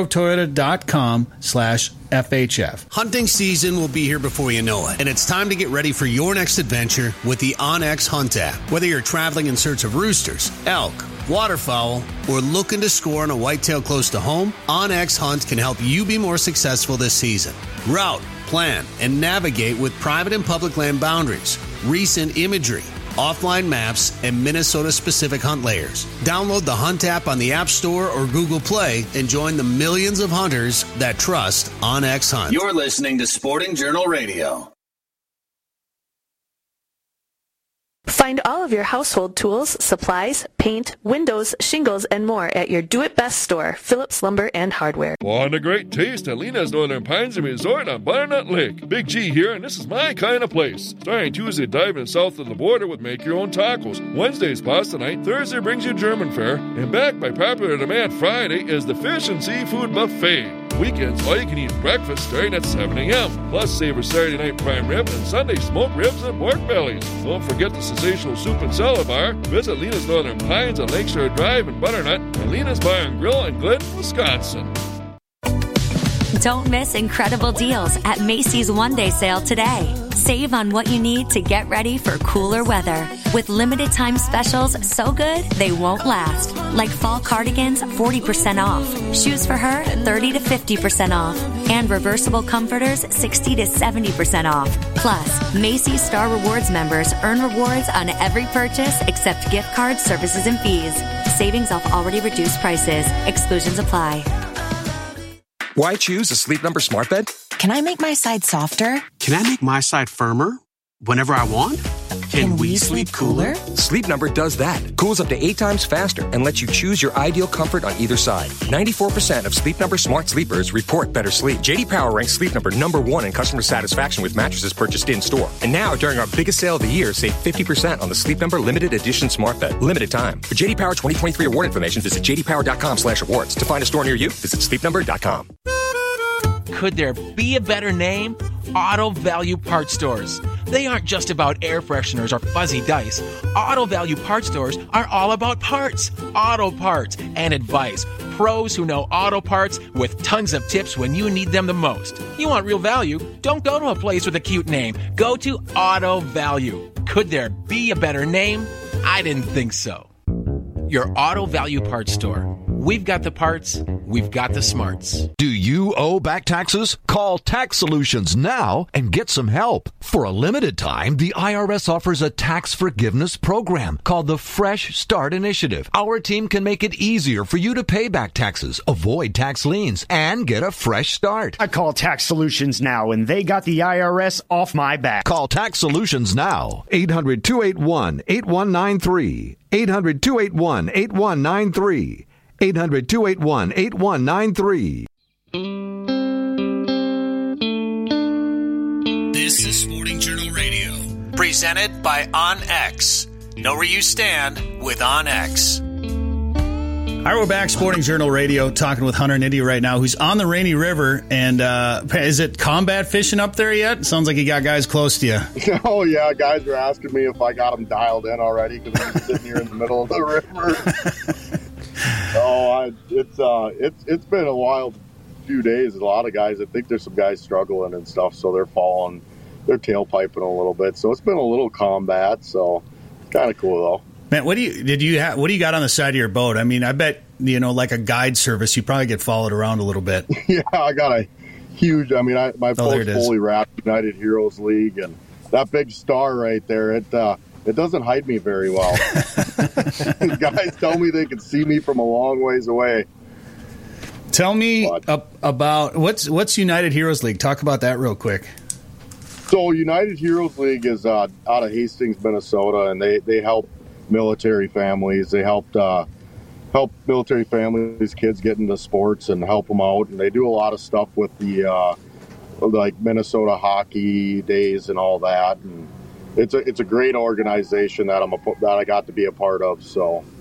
InvergroveToyota.com/FHF. Hunting season will be here before you know it, and it's time to get ready for your next adventure with the OnX Hunt app. Whether you're traveling in search of roosters, elk, waterfowl, or looking to score on a whitetail close to home, OnX Hunt can help you be more successful this season. Route, plan, and navigate with private and public land boundaries, recent imagery, offline maps, and Minnesota-specific hunt layers. Download the Hunt app on the App Store or Google Play and join the millions of hunters that trust OnX Hunt. You're listening to Sporting Journal Radio. Find all of your household tools, supplies, paint, windows, shingles, and more at your do-it-best store, Phillips Lumber and Hardware. Want a great taste at Lena's Northern Pines and Resort on Butternut Lake. Big G here, and this is my kind of place. Starting Tuesday, diving south of the border with make-your-own tacos. Wednesday's pasta night. Thursday brings you German fare. And back by popular demand, Friday is the fish and seafood buffet. Weekends, all you can eat breakfast starting at 7 a.m. Plus, savor Saturday night prime rib and Sunday smoked ribs and pork bellies. Don't forget the sensational soup and salad bar. Visit Lena's Northern Pines on Lakeshore Drive in Butternut and Lena's Bar and Grill in Glidden, Wisconsin. Don't miss incredible deals at Macy's One-Day Sale today. Save on what you need to get ready for cooler weather. With limited time specials so good they won't last. Like fall cardigans, 40% off. Shoes for her, 30 to 50% off. And reversible comforters, 60 to 70% off. Plus, Macy's Star Rewards members earn rewards on every purchase except gift cards, services, and fees. Savings off already reduced prices. Exclusions apply. Why choose a Sleep Number smart bed? Can I make my side softer? Can I make my side firmer whenever I want? Can we sleep cooler? Sleep Number does that. Cools up to 8 times faster and lets you choose your ideal comfort on either side. 94% of Sleep Number smart sleepers report better sleep. J.D. Power ranks Sleep Number #1 in customer satisfaction with mattresses purchased in-store. And now, during our biggest sale of the year, save 50% on the Sleep Number Limited Edition smart bed. Limited time. For J.D. Power 2023 award information, visit jdpower.com/awards. To find a store near you, visit sleepnumber.com. Could there be a better name? Auto Value Parts Stores. They aren't just about air fresheners or fuzzy dice. Auto Value Parts Stores are all about parts, auto parts, and advice. Pros who know auto parts with tons of tips when you need them the most. You want real value? Don't go to a place with a cute name. Go to Auto Value. Could there be a better name? I didn't think so. Your Auto Value Parts Store. We've got the parts, we've got the smarts. Do you owe back taxes? Call Tax Solutions now and get some help. For a limited time, the IRS offers a tax forgiveness program called the Fresh Start Initiative. Our team can make it easier for you to pay back taxes, avoid tax liens, and get a fresh start. I call Tax Solutions now, and they got the IRS off my back. Call Tax Solutions now. 800-281-8193. 800-281-8193. 800-281-8193. This is Sporting Journal Radio. Presented by OnX. Know where you stand with OnX. All right, we're back, Sporting Journal Radio, talking with Hunter Nitty right now, who's on the Rainy River. And is it combat fishing up there yet? Sounds like you got guys close to you. Oh, yeah, guys are asking me if I got them dialed in already because I'm sitting here in the middle of the river. It's been a wild few days. A lot of guys, I think there's some guys struggling and stuff, so they're falling, they're tailpiping a little bit. So it's been a little combat, so it's kind of cool though. Man, what do you got on the side of your boat? I mean, I bet, like a guide service, you probably get followed around a little bit. Yeah, I got a huge, my boat's fully wrapped, United Heroes League, and that big star right there, it doesn't hide me very well. Guys tell me they can see me from a long ways away. Tell me about what's United Heroes League. Talk about that real quick. So United Heroes League is out of Hastings, Minnesota, and they help military families. They help military families, kids get into sports and help them out. And they do a lot of stuff with the like Minnesota hockey days and all that. And it's a great organization that I got to be a part of. So,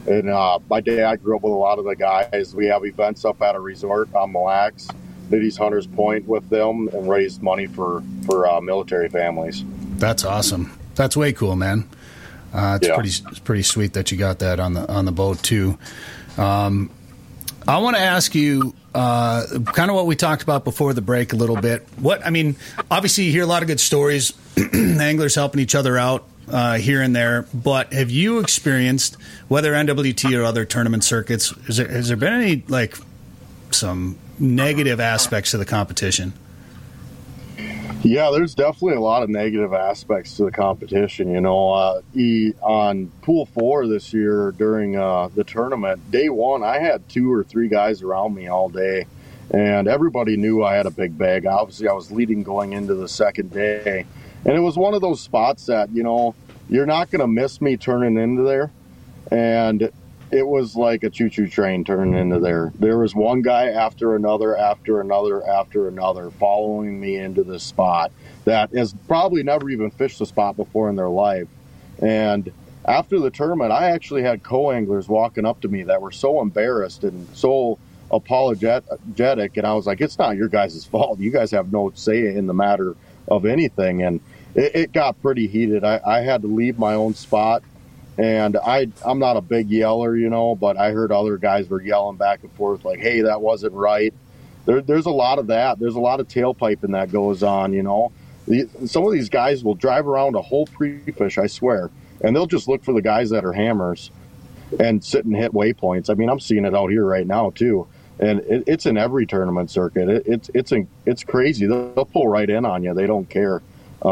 And my dad grew up with a lot of the guys. We have events up at a resort on Mille Lacs, Liddy's Hunters Point with them, and raised money for military families. That's awesome. That's way cool, man. It's pretty sweet that you got that on the boat too. I want to ask you kind of what we talked about before the break a little bit. Obviously you hear a lot of good stories, anglers helping each other out here and there, but have you experienced, whether NWT or other tournament circuits, has there been any some negative aspects to the competition? Yeah, there's definitely a lot of negative aspects to the competition. On Pool 4 this year during the tournament, day one, I had 2 or 3 guys around me all day, and everybody knew I had a big bag. Obviously, I was leading going into the second day, and it was one of those spots that, you're not going to miss me turning into there, and it was like a choo-choo train turning into there. There was one guy after another following me into this spot that has probably never even fished the spot before in their life. And after the tournament, I actually had co-anglers walking up to me that were so embarrassed and so apologetic, and I was like, it's not your guys' fault. You guys have no say in the matter of anything. And it got pretty heated. I had to leave my own spot. And I'm not a big yeller, but I heard other guys were yelling back and forth like, hey, that wasn't right. There's a lot of that. There's a lot of tailpiping that goes on, Some of these guys will drive around a whole pre-fish, I swear, and they'll just look for the guys that are hammers and sit and hit waypoints. I mean, I'm seeing it out here right now, too. And it's in every tournament circuit. It's crazy. They'll pull right in on you. They don't care.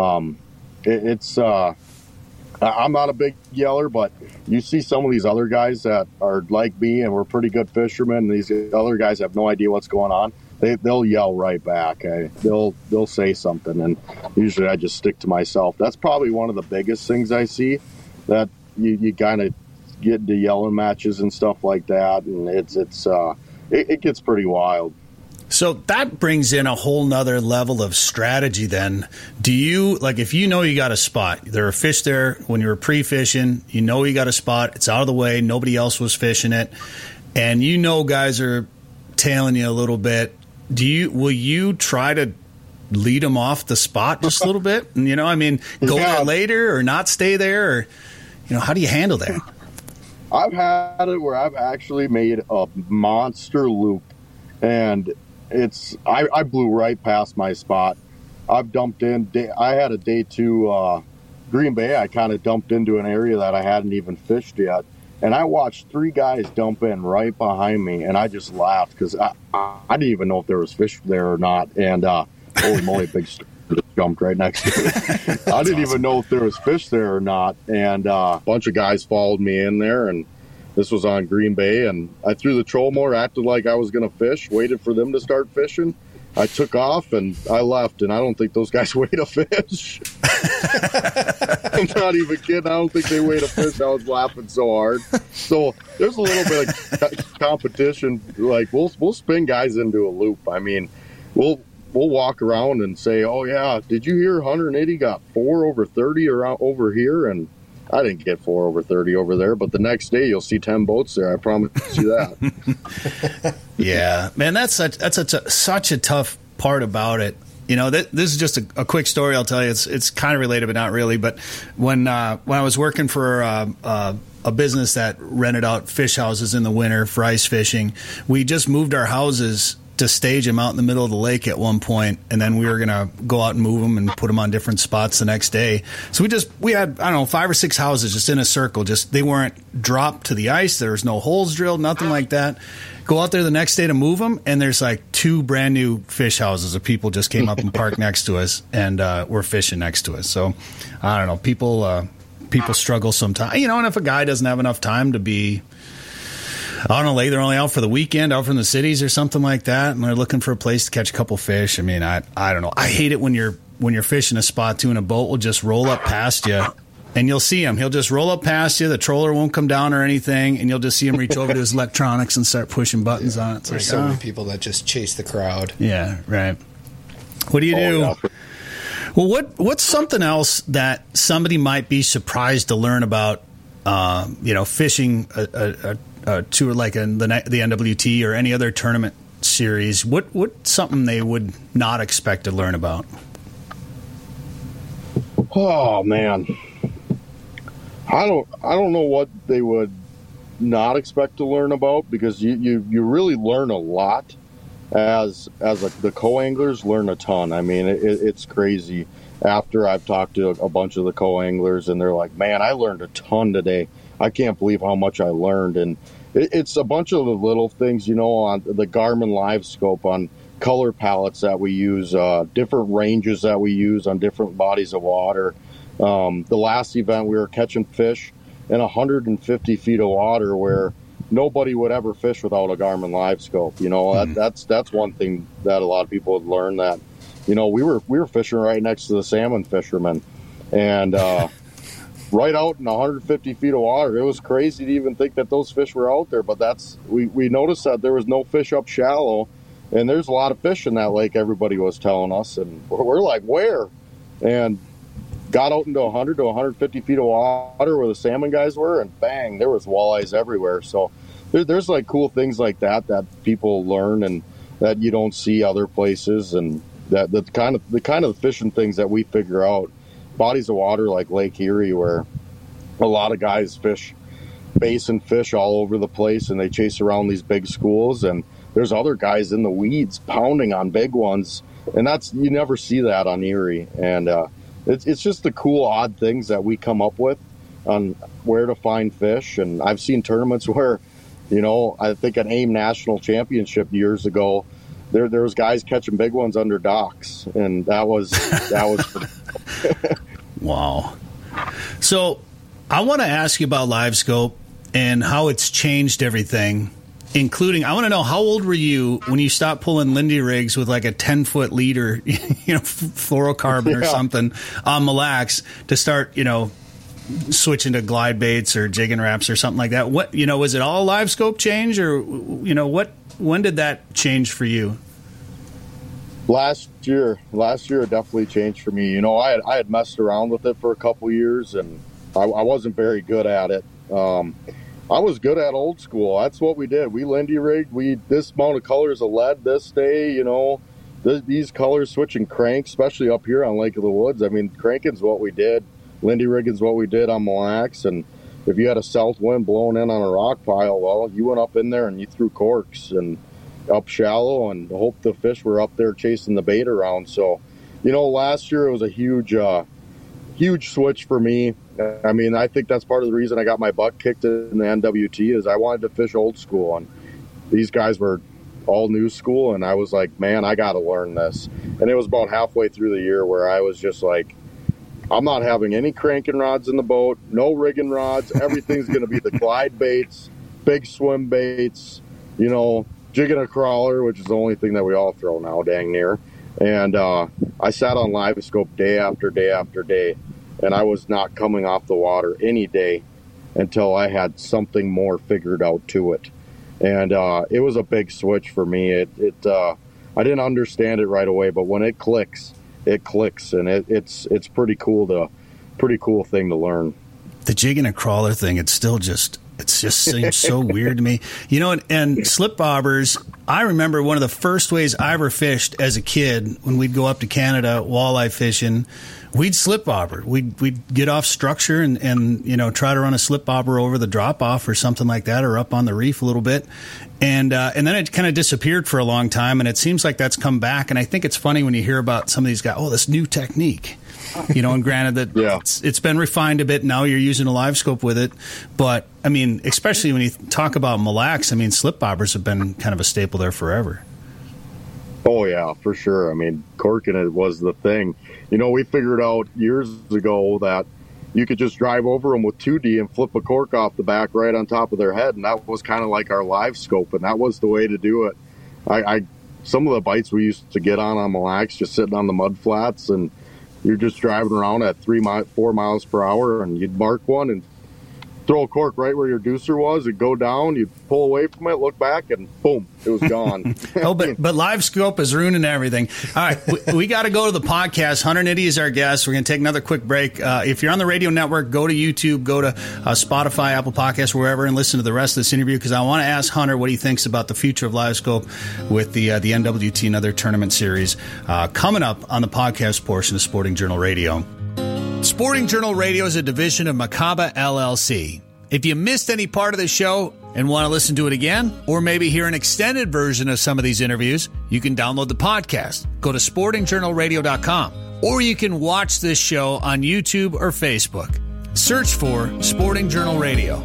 I'm not a big yeller, but you see some of these other guys that are like me and we're pretty good fishermen, and these other guys have no idea what's going on. They'll yell right back. They'll say something, and usually I just stick to myself. That's probably one of the biggest things I see, that you kind of get into yelling matches and stuff like that, and it gets pretty wild. So that brings in a whole nother level of strategy then. Do you, if you know you got a spot, there are fish there when you were pre-fishing, you know you got a spot, it's out of the way, nobody else was fishing it, and guys are tailing you a little bit, will you try to lead them off the spot just a little bit? And, go there later or not stay there? Or, how do you handle that? I've had it where I've actually made a monster loop, and I blew right past my spot. I've dumped in. I had a day 2 Green Bay. I kind of dumped into an area that I hadn't even fished yet, and I watched 3 guys dump in right behind me, and I just laughed because I didn't even know if there was fish there or not. And holy moly, big just jumped right next to me. I didn't even know if there was fish there or not. And a bunch of guys followed me in there, and this was on Green Bay, and I threw the troll motor, acted like I was going to fish, waited for them to start fishing. I took off, and I left, and I don't think those guys weighed a fish. I'm not even kidding. I don't think they weighed a fish. I was laughing so hard. So there's a little bit of competition. We'll spin guys into a loop. I mean, we'll walk around and say, oh, yeah, did you hear Hunter and Eddie got 4 over 30 around over here? And I didn't get 4 over 30 over there, but the next day you'll see 10 boats there. I promise you that. Yeah, man, that's such a tough part about it. This is just a quick story I'll tell you. It's kind of related, but not really. But when I was working for a business that rented out fish houses in the winter for ice fishing, we just moved our houses to stage them out in the middle of the lake at one point, and then we were going to go out and move them and put them on different spots the next day. So we had, 5 or 6 houses just in a circle. Just they weren't dropped to the ice. There was no holes drilled, nothing like that. Go out there the next day to move them, and there's 2 brand new fish houses of people just came up and parked next to us, and we're fishing next to us. So I don't know. People struggle sometimes, and if a guy doesn't have enough time to be on a lake, they're only out for the weekend, out from the cities or something like that, and they're looking for a place to catch a couple fish. I mean, I don't know. I hate it when you're fishing a spot too, and a boat will just roll up past you, and you'll see him. He'll just roll up past you. The troller won't come down or anything, and you'll just see him reach over to his electronics and start pushing buttons on it. There's so many people that just chase the crowd. Yeah, right. What do you do? Yeah. Well, what's something else that somebody might be surprised to learn about fishing a tour like the NWT or any other tournament series, what's something they would not expect to learn about? Oh man, I don't know what they would not expect to learn about, because you really learn a lot as the co-anglers learn a ton. I mean, it's crazy. After I've talked to a bunch of the co-anglers, and they're like, man, I learned a ton today. I can't believe how much I learned. And it's a bunch of the little things, on the Garmin Live Scope, on color palettes that we use, different ranges that we use on different bodies of water. The last event, we were catching fish in 150 feet of water where nobody would ever fish without a Garmin Live Scope. That's one thing that a lot of people would learn, that we were fishing right next to the salmon fishermen, and right out in 150 feet of water. It was crazy to even think that those fish were out there, but we noticed that there was no fish up shallow, and there's a lot of fish in that lake, everybody was telling us, and we're like, where? And got out into 100 to 150 feet of water where the salmon guys were, and bang, there was walleyes everywhere. So there's like cool things like that people learn and that you don't see other places, and that the kind of fishing things that we figure out, bodies of water like Lake Erie, where a lot of guys fish basin fish all over the place, and they chase around these big schools, and there's other guys in the weeds pounding on big ones, and you never see that on Erie. And it's just the cool, odd things that we come up with on where to find fish. And I've seen tournaments where, I think an AIM National Championship years ago, there was guys catching big ones under docks, and that was Wow. So I want to ask you about Live Scope and how it's changed everything, including, I want to know, how old were you when you stopped pulling Lindy rigs with like a 10-foot leader, fluorocarbon or something on Mille Lacs to start, switching to glide baits or jigging wraps or something like that? What, was it all Live Scope change, or, when did that change for you? Last year it definitely changed for me. I had messed around with it for a couple years, and I wasn't very good at it. I was good at old school. That's what we did. We Lindy rigged. This amount of colors of lead this day, these colors, switching cranks, especially up here on Lake of the Woods. I mean, cranking's what we did. Lindy rigging's what we did on Mille Lacs. And if you had a south wind blowing in on a rock pile, well, you went up in there and you threw corks and up shallow and hoped the fish were up there chasing the bait around. So, last year it was a huge switch for me. I mean, I think that's part of the reason I got my butt kicked in the NWT, is I wanted to fish old school, and these guys were all new school, and I was like, man, I got to learn this. And it was about halfway through the year where I was just like, I'm not having any cranking rods in the boat, no rigging rods. Everything's going to be the glide baits, big swim baits, jigging a crawler, which is the only thing that we all throw now, dang near. And I sat on Live Scope day after day after day, and I was not coming off the water any day until I had something more figured out to it. And it was a big switch for me. I didn't understand it right away, but when it clicks, and it's pretty cool thing to learn. The jigging a crawler thing, it just seems so weird to me. And slip bobbers, I remember one of the first ways I ever fished as a kid, when we'd go up to Canada walleye fishing, we'd slip bobber. We'd get off structure and try to run a slip bobber over the drop off or something like that, or up on the reef a little bit. And then it kind of disappeared for a long time, and it seems like that's come back. And I think it's funny when you hear about some of these guys, this new technique. And granted that it's been refined a bit. Now you're using a Live Scope with it. But, I mean, especially when you talk about Mille Lacs, I mean, slip bobbers have been kind of a staple there forever. Oh, yeah, for sure. I mean, corking it was the thing. We figured out years ago that you could just drive over them with 2D and flip a cork off the back right on top of their head, and that was kind of like our Live Scope, and that was the way to do it. Some of the bites we used to get on Mille Lacs, just sitting on the mud flats, and you're just driving around at 4 miles per hour, and you'd mark one, and throw a cork right where your deucer was. It'd go down. You'd pull away from it, look back, and boom, it was gone. But Live Scope is ruining everything. All right, we got to go to the podcast. Hunter Nitty is our guest. We're going to take another quick break. If you're on the radio network, go to YouTube, go to Spotify, Apple Podcasts, wherever, and listen to the rest of this interview, because I want to ask Hunter what he thinks about the future of Live Scope with the NWT and other tournament series coming up on the podcast portion of Sporting Journal Radio. Sporting Journal Radio is a division of Macaba LLC. If you missed any part of the show and want to listen to it again, or maybe hear an extended version of some of these interviews, you can download the podcast. Go to sportingjournalradio.com, or you can watch this show on YouTube or Facebook. Search for Sporting Journal Radio.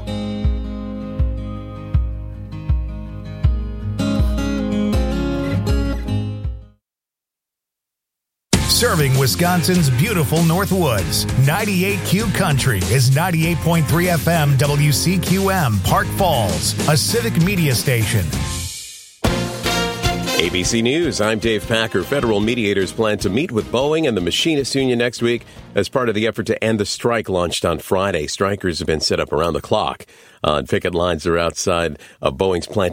Serving Wisconsin's beautiful Northwoods, 98Q Country is 98.3 FM WCQM, Park Falls, a civic media station. ABC News, I'm Dave Packer. Federal mediators plan to meet with Boeing and the Machinists Union next week as part of the effort to end the strike launched on Friday. Strikers have been set up around the clock. Picket lines are outside of Boeing's plant